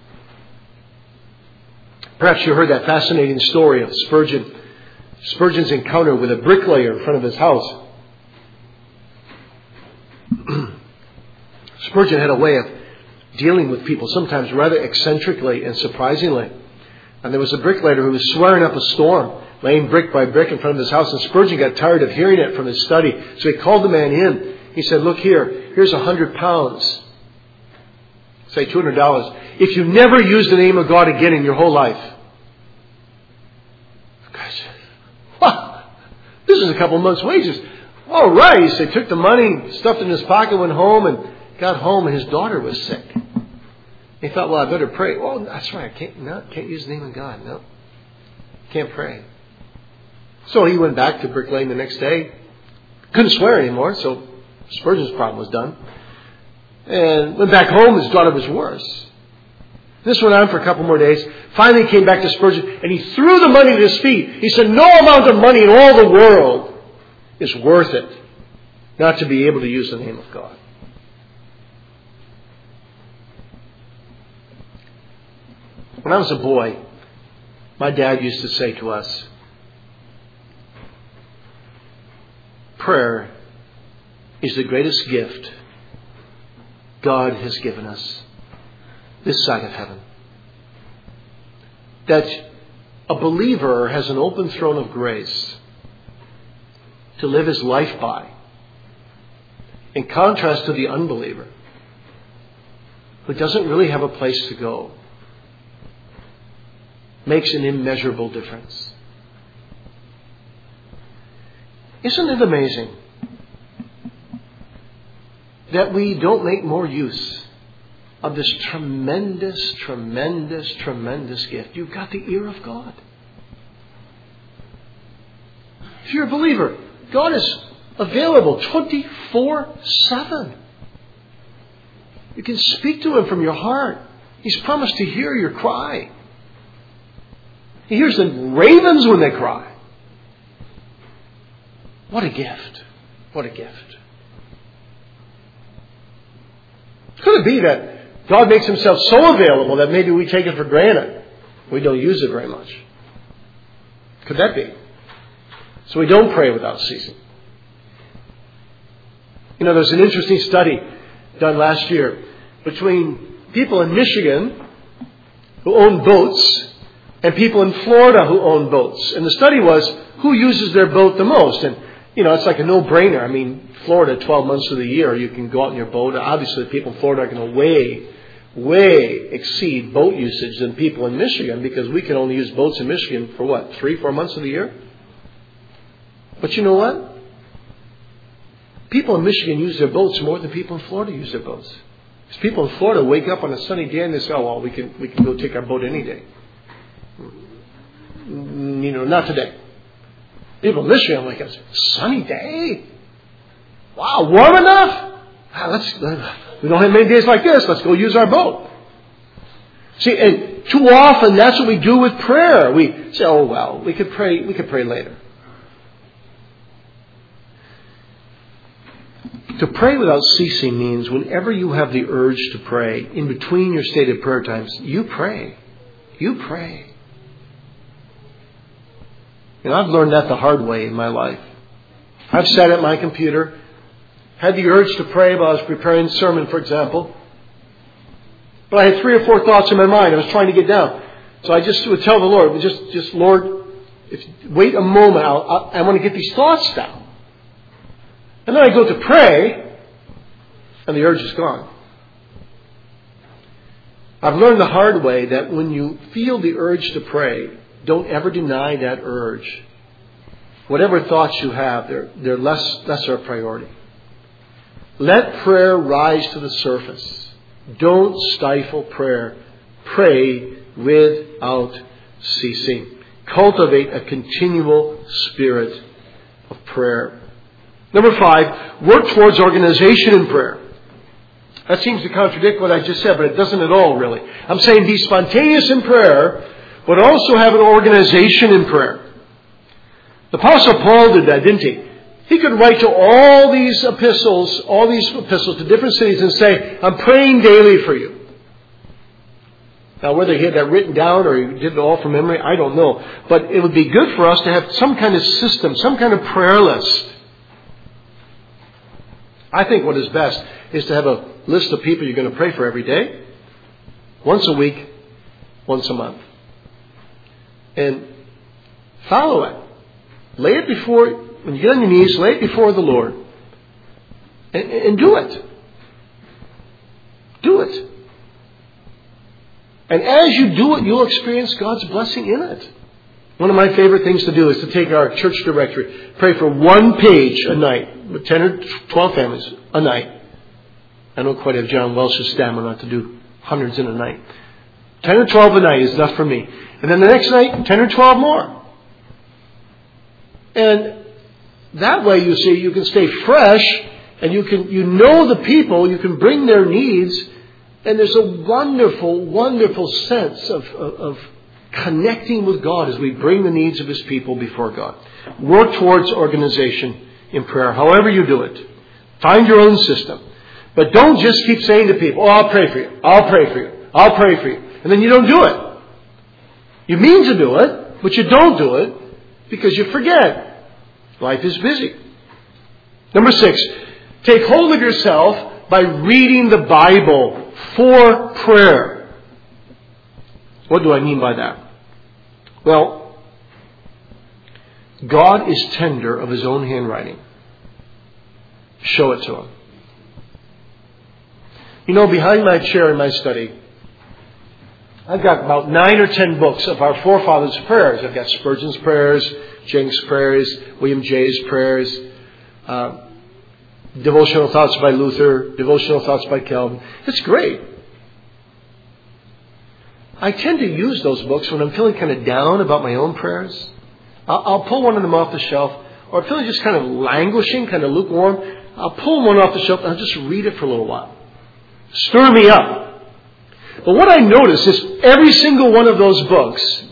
Perhaps you heard that fascinating story of Spurgeon's encounter with a bricklayer in front of his house. Spurgeon had a way of dealing with people, sometimes rather eccentrically and surprisingly. And there was a bricklayer who was swearing up a storm, laying brick by brick in front of his house. And Spurgeon got tired of hearing it from his study. So he called the man in. He said, look here, here's £100. Say $200. If you never use the name of God again in your whole life. Gosh, wow, this is a couple of months' wages. All right. He said, took the money, stuffed it in his pocket, went home, and got home, and his daughter was sick. He thought, well, I better pray. Oh, that's right. I can't use the name of God. No. Can't pray. So he went back to Brick Lane the next day. Couldn't swear anymore, so Spurgeon's problem was done. And went back home. His daughter was worse. This went on for a couple more days. Finally came back to Spurgeon, and he threw the money at his feet. He said, no amount of money in all the world is worth it not to be able to use the name of God. When I was a boy, my dad used to say to us, prayer is the greatest gift God has given us this side of heaven. That a believer has an open throne of grace to live his life by, in contrast to the unbeliever who doesn't really have a place to go. Makes an immeasurable difference. Isn't it amazing that we don't make more use of this tremendous, tremendous, tremendous gift? You've got the ear of God. If you're a believer, God is available 24/7. You can speak to Him from your heart. He's promised to hear your cry. He hears the ravens when they cry. What a gift. What a gift. Could it be that God makes Himself so available that maybe we take it for granted? We don't use it very much. Could that be? So we don't pray without ceasing. You know, there's an interesting study done last year between people in Michigan who own boats and people in Florida who own boats. And the study was who uses their boat the most. And, you know, it's like a no-brainer. I mean, Florida, 12 months of the year, you can go out in your boat. Obviously, people in Florida are going to way exceed boat usage than people in Michigan, because we can only use boats in Michigan for what, 3-4 months of the year? But you know what? People in Michigan use their boats more than people in Florida use their boats. Because people in Florida wake up on a sunny day and they say, oh, well, we can go take our boat any day. You know, not today. People in Michigan wake up and say, sunny day? Wow, warm enough? We don't have many days like this. Let's go use our boat. See, and too often that's what we do with prayer. We say, oh, well, we could pray later. To pray without ceasing means whenever you have the urge to pray, in between your stated prayer times, you pray. You pray. And I've learned that the hard way in my life. I've sat at my computer, had the urge to pray while I was preparing a sermon, for example. But I had 3 or 4 thoughts in my mind I was trying to get down. So I just would tell the Lord, just Lord, wait a moment, I want to get these thoughts down. And then I go to pray, and the urge is gone. I've learned the hard way that when you feel the urge to pray, don't ever deny that urge. Whatever thoughts you have, they're lesser priority. Let prayer rise to the surface. Don't stifle prayer. Pray without ceasing. Cultivate a continual spirit of prayer. Number 5, work towards organization in prayer. That seems to contradict what I just said, but it doesn't at all, really. I'm saying be spontaneous in prayer, but also have an organization in prayer. The Apostle Paul did that, didn't he? He could write to all these epistles to different cities and say, I'm praying daily for you. Now, whether he had that written down or he did it all from memory, I don't know. But it would be good for us to have some kind of system, some kind of prayer list. I think what is best is to have a list of people you're going to pray for every day, once a week, once a month. And follow it. Lay it before, when you get on your knees, lay it before the Lord. And do it. Do it. And as you do it, you'll experience God's blessing in it. One of my favorite things to do is to take our church directory, pray for 1 page a night, with 10 or 12 families a night. I don't quite have John Welsh's stamina to do hundreds in a night. 10 or 12 a night is enough for me. And then the next night, 10 or 12 more. And that way, you see, you can stay fresh, and you know the people, you can bring their needs, and there's a wonderful, wonderful sense of connecting with God as we bring the needs of His people before God. Work towards organization in prayer, however you do it. Find your own system. But don't just keep saying to people, oh, I'll pray for you. I'll pray for you. I'll pray for you. And then you don't do it. You mean to do it, but you don't do it because you forget. Life is busy. Number 6, take hold of yourself by reading the Bible for prayer. What do I mean by that? Well, God is tender of His own handwriting. Show it to Him. You know, behind my chair in my study, I've got about 9 or 10 books of our forefathers' prayers. I've got Spurgeon's prayers, Jenks' prayers, William Jay's prayers, devotional thoughts by Luther, devotional thoughts by Calvin. It's great. I tend to use those books when I'm feeling kind of down about my own prayers. I'll pull one of them off the shelf, or I'm feeling just kind of languishing, kind of lukewarm. I'll pull one off the shelf and I'll just read it for a little while. Stir me up. But what I notice is every single one of those books,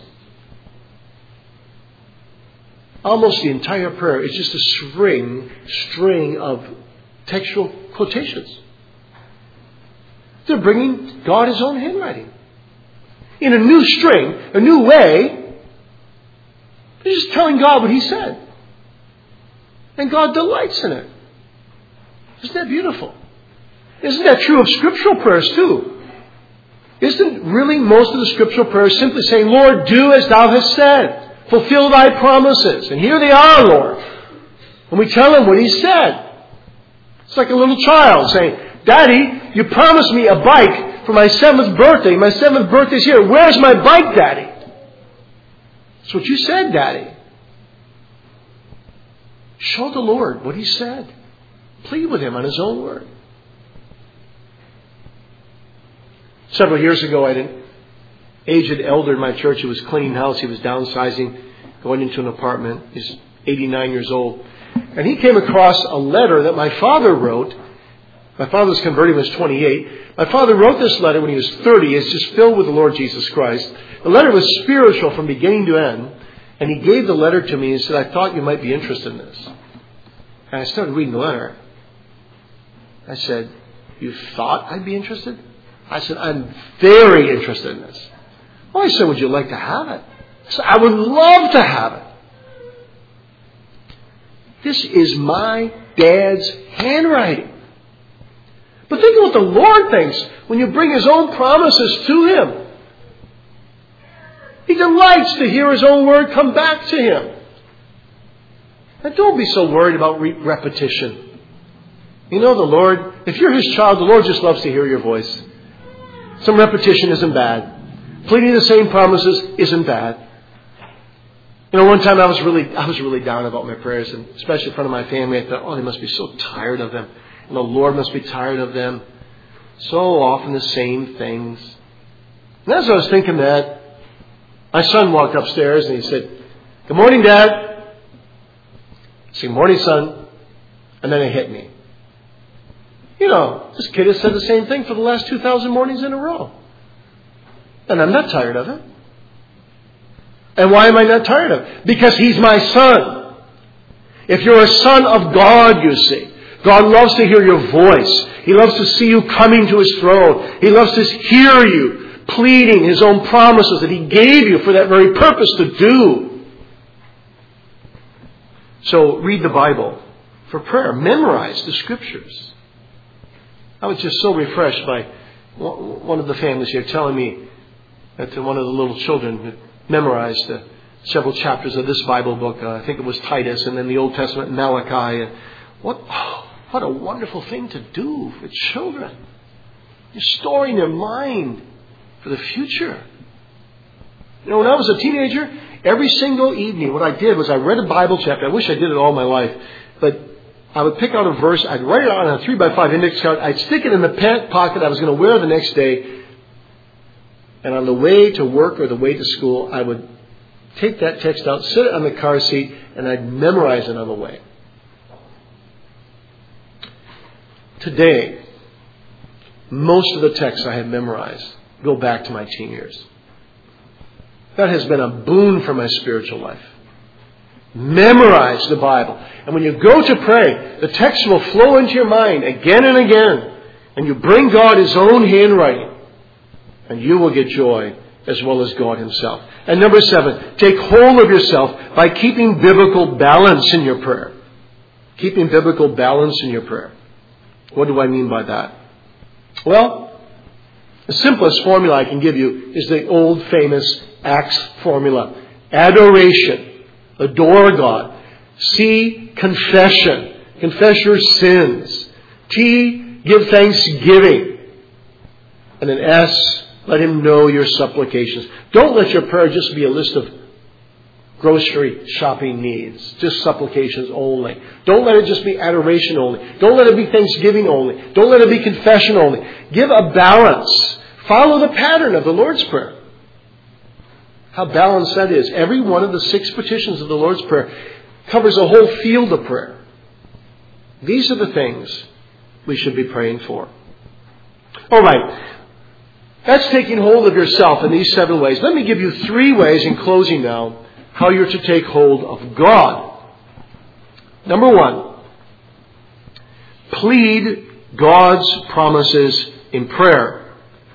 almost the entire prayer, is just a string of textual quotations. They're bringing God His own handwriting. in a new string, a new way. You're just telling God what He said. And God delights in it. Isn't that beautiful? Isn't that true of scriptural prayers too? Isn't really most of the scriptural prayers simply saying, Lord, do as Thou hast said. Fulfill Thy promises. And here they are, Lord. And we tell Him what He said. It's like a little child saying, Daddy, you promised me a bike for my 7th birthday. My 7th birthday's here. Where's my bike, Daddy? That's what you said, Daddy. Show the Lord what He said. Plead with Him on His own word. Several years ago, I had an aged elder in my church who was cleaning house. He was downsizing, going into an apartment. He's 89 years old. And he came across a letter that my father wrote. My father was converted when he was 28. My father wrote this letter when he was 30. It's just filled with the Lord Jesus Christ. The letter was spiritual from beginning to end. And he gave the letter to me and said, I thought you might be interested in this. And I started reading the letter. I said, you thought I'd be interested? I said, I'm very interested in this. Well, I said, would you like to have it? I said, I would love to have it. This is my dad's handwriting. But think of what the Lord thinks when you bring His own promises to Him. He delights to hear His own word come back to Him. And don't be so worried about repetition. You know the Lord, if you're His child, the Lord just loves to hear your voice. Some repetition isn't bad. Pleading the same promises isn't bad. You know, one time I was really down about my prayers, and especially in front of my family. I thought, oh, they must be so tired of them. And the Lord must be tired of them. So often the same things. And as I was thinking that, my son walked upstairs and he said, good morning, Dad. I said, good morning, son. And then it hit me. You know, this kid has said the same thing for the last 2,000 mornings in a row. And I'm not tired of it. And why am I not tired of it? Because he's my son. If you're a son of God, you see, God loves to hear your voice. He loves to see you coming to His throne. He loves to hear you pleading His own promises that He gave you for that very purpose to do. So read the Bible for prayer. Memorize the Scriptures. I was just so refreshed by one of the families here telling me that one of the little children had memorized several chapters of this Bible book. I think it was Titus, and then the Old Testament, Malachi. And what a wonderful thing to do for children. You're storing their mind for the future. You know, when I was a teenager, every single evening what I did was I read a Bible chapter. I wish I did it all my life. But I would pick out a verse. I'd write it on a 3x5 index card. I'd stick it in the pant pocket I was going to wear the next day. And on the way to work or the way to school, I would take that text out, sit it on the car seat, and I'd memorize it on the way. Today, most of the texts I have memorized go back to my teen years. That has been a boon for my spiritual life. Memorize the Bible. And when you go to pray, the text will flow into your mind again and again. And you bring God His own handwriting. And you will get joy as well as God Himself. And number 7, take hold of yourself by keeping biblical balance in your prayer. Keeping biblical balance in your prayer. What do I mean by that? Well, the simplest formula I can give you is the old famous Acts formula. Adoration. Adore God. C, confession. Confess your sins. T, give thanksgiving. And then S, let Him know your supplications. Don't let your prayer just be a list of grocery shopping needs. Just supplications only. Don't let it just be adoration only. Don't let it be thanksgiving only. Don't let it be confession only. Give a balance. Follow the pattern of the Lord's Prayer. How balanced that is. Every one of the 6 petitions of the Lord's Prayer covers a whole field of prayer. These are the things we should be praying for. All right. That's taking hold of yourself in these 7 ways. Let me give you 3 ways in closing now how you're to take hold of God. Number 1, plead God's promises in prayer.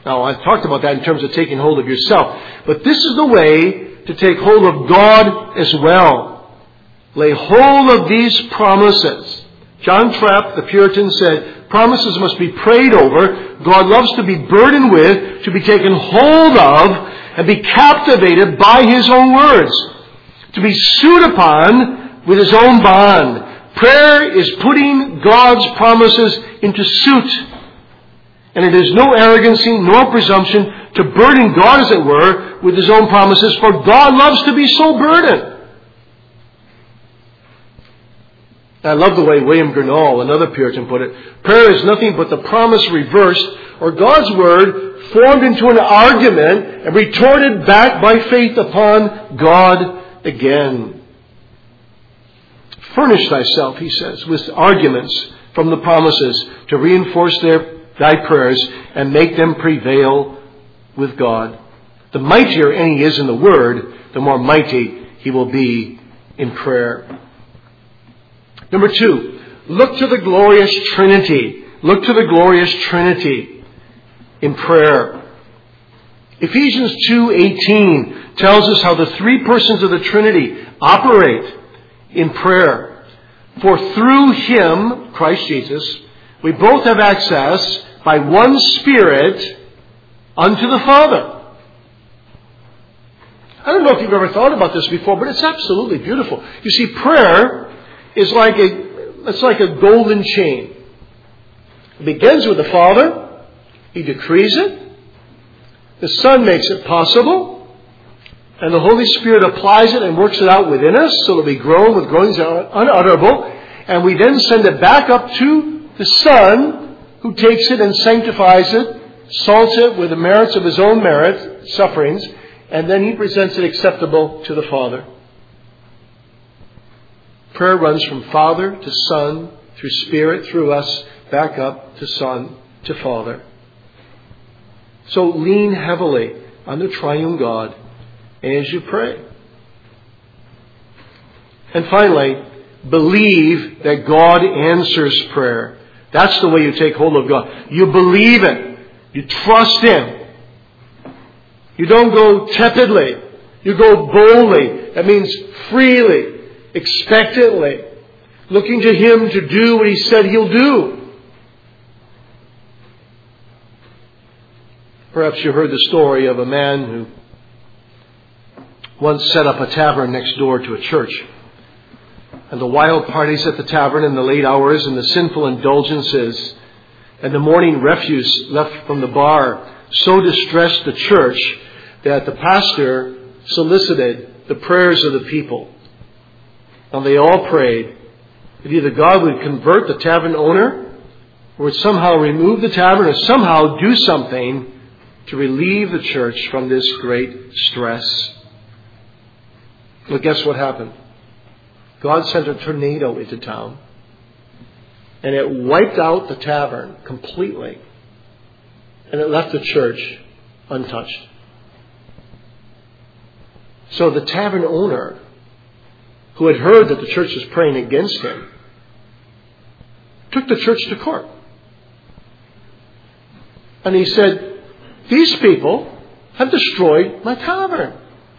Now, I've talked about that in terms of taking hold of yourself. But this is the way to take hold of God as well. Lay hold of these promises. John Trapp, the Puritan, said, promises must be prayed over. God loves to be burdened with, to be taken hold of, and be captivated by His own words. To be sued upon with His own bond. Prayer is putting God's promises into suit. And it is no arrogancy nor presumption to burden God, as it were, with His own promises, for God loves to be so burdened. I love the way William Gurnall, another Puritan, put it. Prayer is nothing but the promise reversed, or God's word formed into an argument and retorted back by faith upon God again. Furnish thyself, he says, with arguments from the promises to reinforce thy prayers and make them prevail with God. The mightier any is in the word, the more mighty he will be in prayer. Number 2, look to the glorious Trinity. Look to the glorious Trinity in prayer. Ephesians 2:18 tells us how the three persons of the Trinity operate in prayer. For through Him, Christ Jesus, we both have access by one Spirit unto the Father. I don't know if you've ever thought about this before, but it's absolutely beautiful. You see, prayer is like a golden chain. It begins with the Father. He decrees it. The Son makes it possible. And the Holy Spirit applies it and works it out within us so that we grow with groanings unutterable. And we then send it back up to the Son, who takes it and sanctifies it, salts it with the merits of His own sufferings, and then He presents it acceptable to the Father. Prayer runs from Father to Son, through Spirit, through us, back up to Son, to Father. So lean heavily on the triune God as you pray. And finally, believe that God answers prayer. That's the way you take hold of God. You believe it. You trust Him. You don't go tepidly. You go boldly. That means freely, expectantly, looking to Him to do what He said He'll do. Perhaps you heard the story of a man who once set up a tavern next door to a church. And the wild parties at the tavern in the late hours and the sinful indulgences and the morning refuse left from the bar so distressed the church that the pastor solicited the prayers of the people. And they all prayed that either God would convert the tavern owner or would somehow remove the tavern or somehow do something to relieve the church from this great stress. Well, guess what happened? God sent a tornado into town, and it wiped out the tavern completely, and it left the church untouched. So the tavern owner, who had heard that the church was praying against him, took the church to court. And he said, "These people have destroyed my tavern."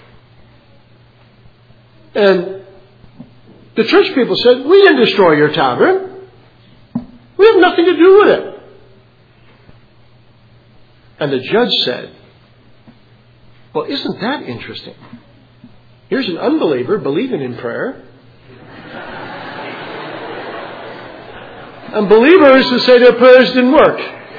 And the church people said, "We didn't destroy your tavern. We have nothing to do with it." And the judge said, "Well, isn't that interesting? Here's an unbeliever believing in prayer. And believers who say their prayers didn't work."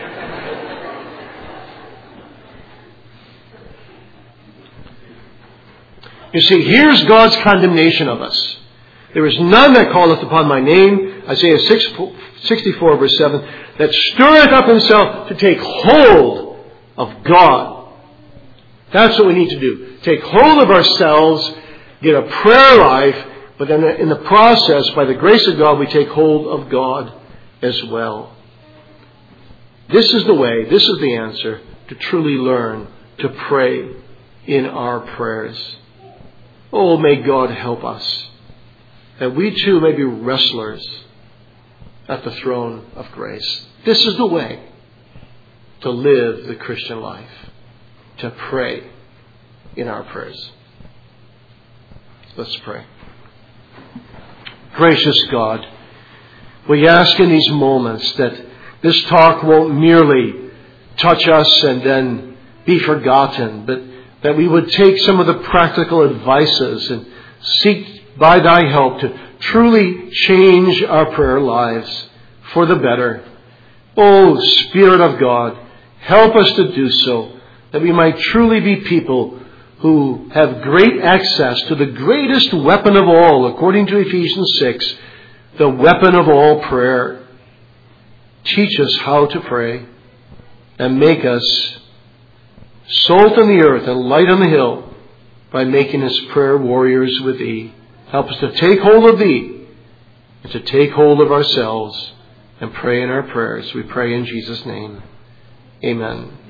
You see, here's God's condemnation of us. "There is none that calleth upon my name," Isaiah 64 verse 7, "that stirreth up himself to take hold of God." That's what we need to do. Take hold of ourselves, get a prayer life, but then in the process, by the grace of God, we take hold of God as well. This is the way, this is the answer to truly learn to pray in our prayers. Oh, may God help us, that we too may be wrestlers at the throne of grace. This is the way to live the Christian life, to pray in our prayers. Let's pray. Gracious God, we ask in these moments that this talk won't merely touch us and then be forgotten, but that we would take some of the practical advices and seek by thy help to truly change our prayer lives for the better. Oh, Spirit of God, help us to do so, that we might truly be people who have great access to the greatest weapon of all, according to Ephesians 6, the weapon of all prayer. Teach us how to pray and make us salt in the earth and light on the hill by making us prayer warriors with thee. Help us to take hold of thee and to take hold of ourselves and pray in our prayers. We pray in Jesus' name. Amen.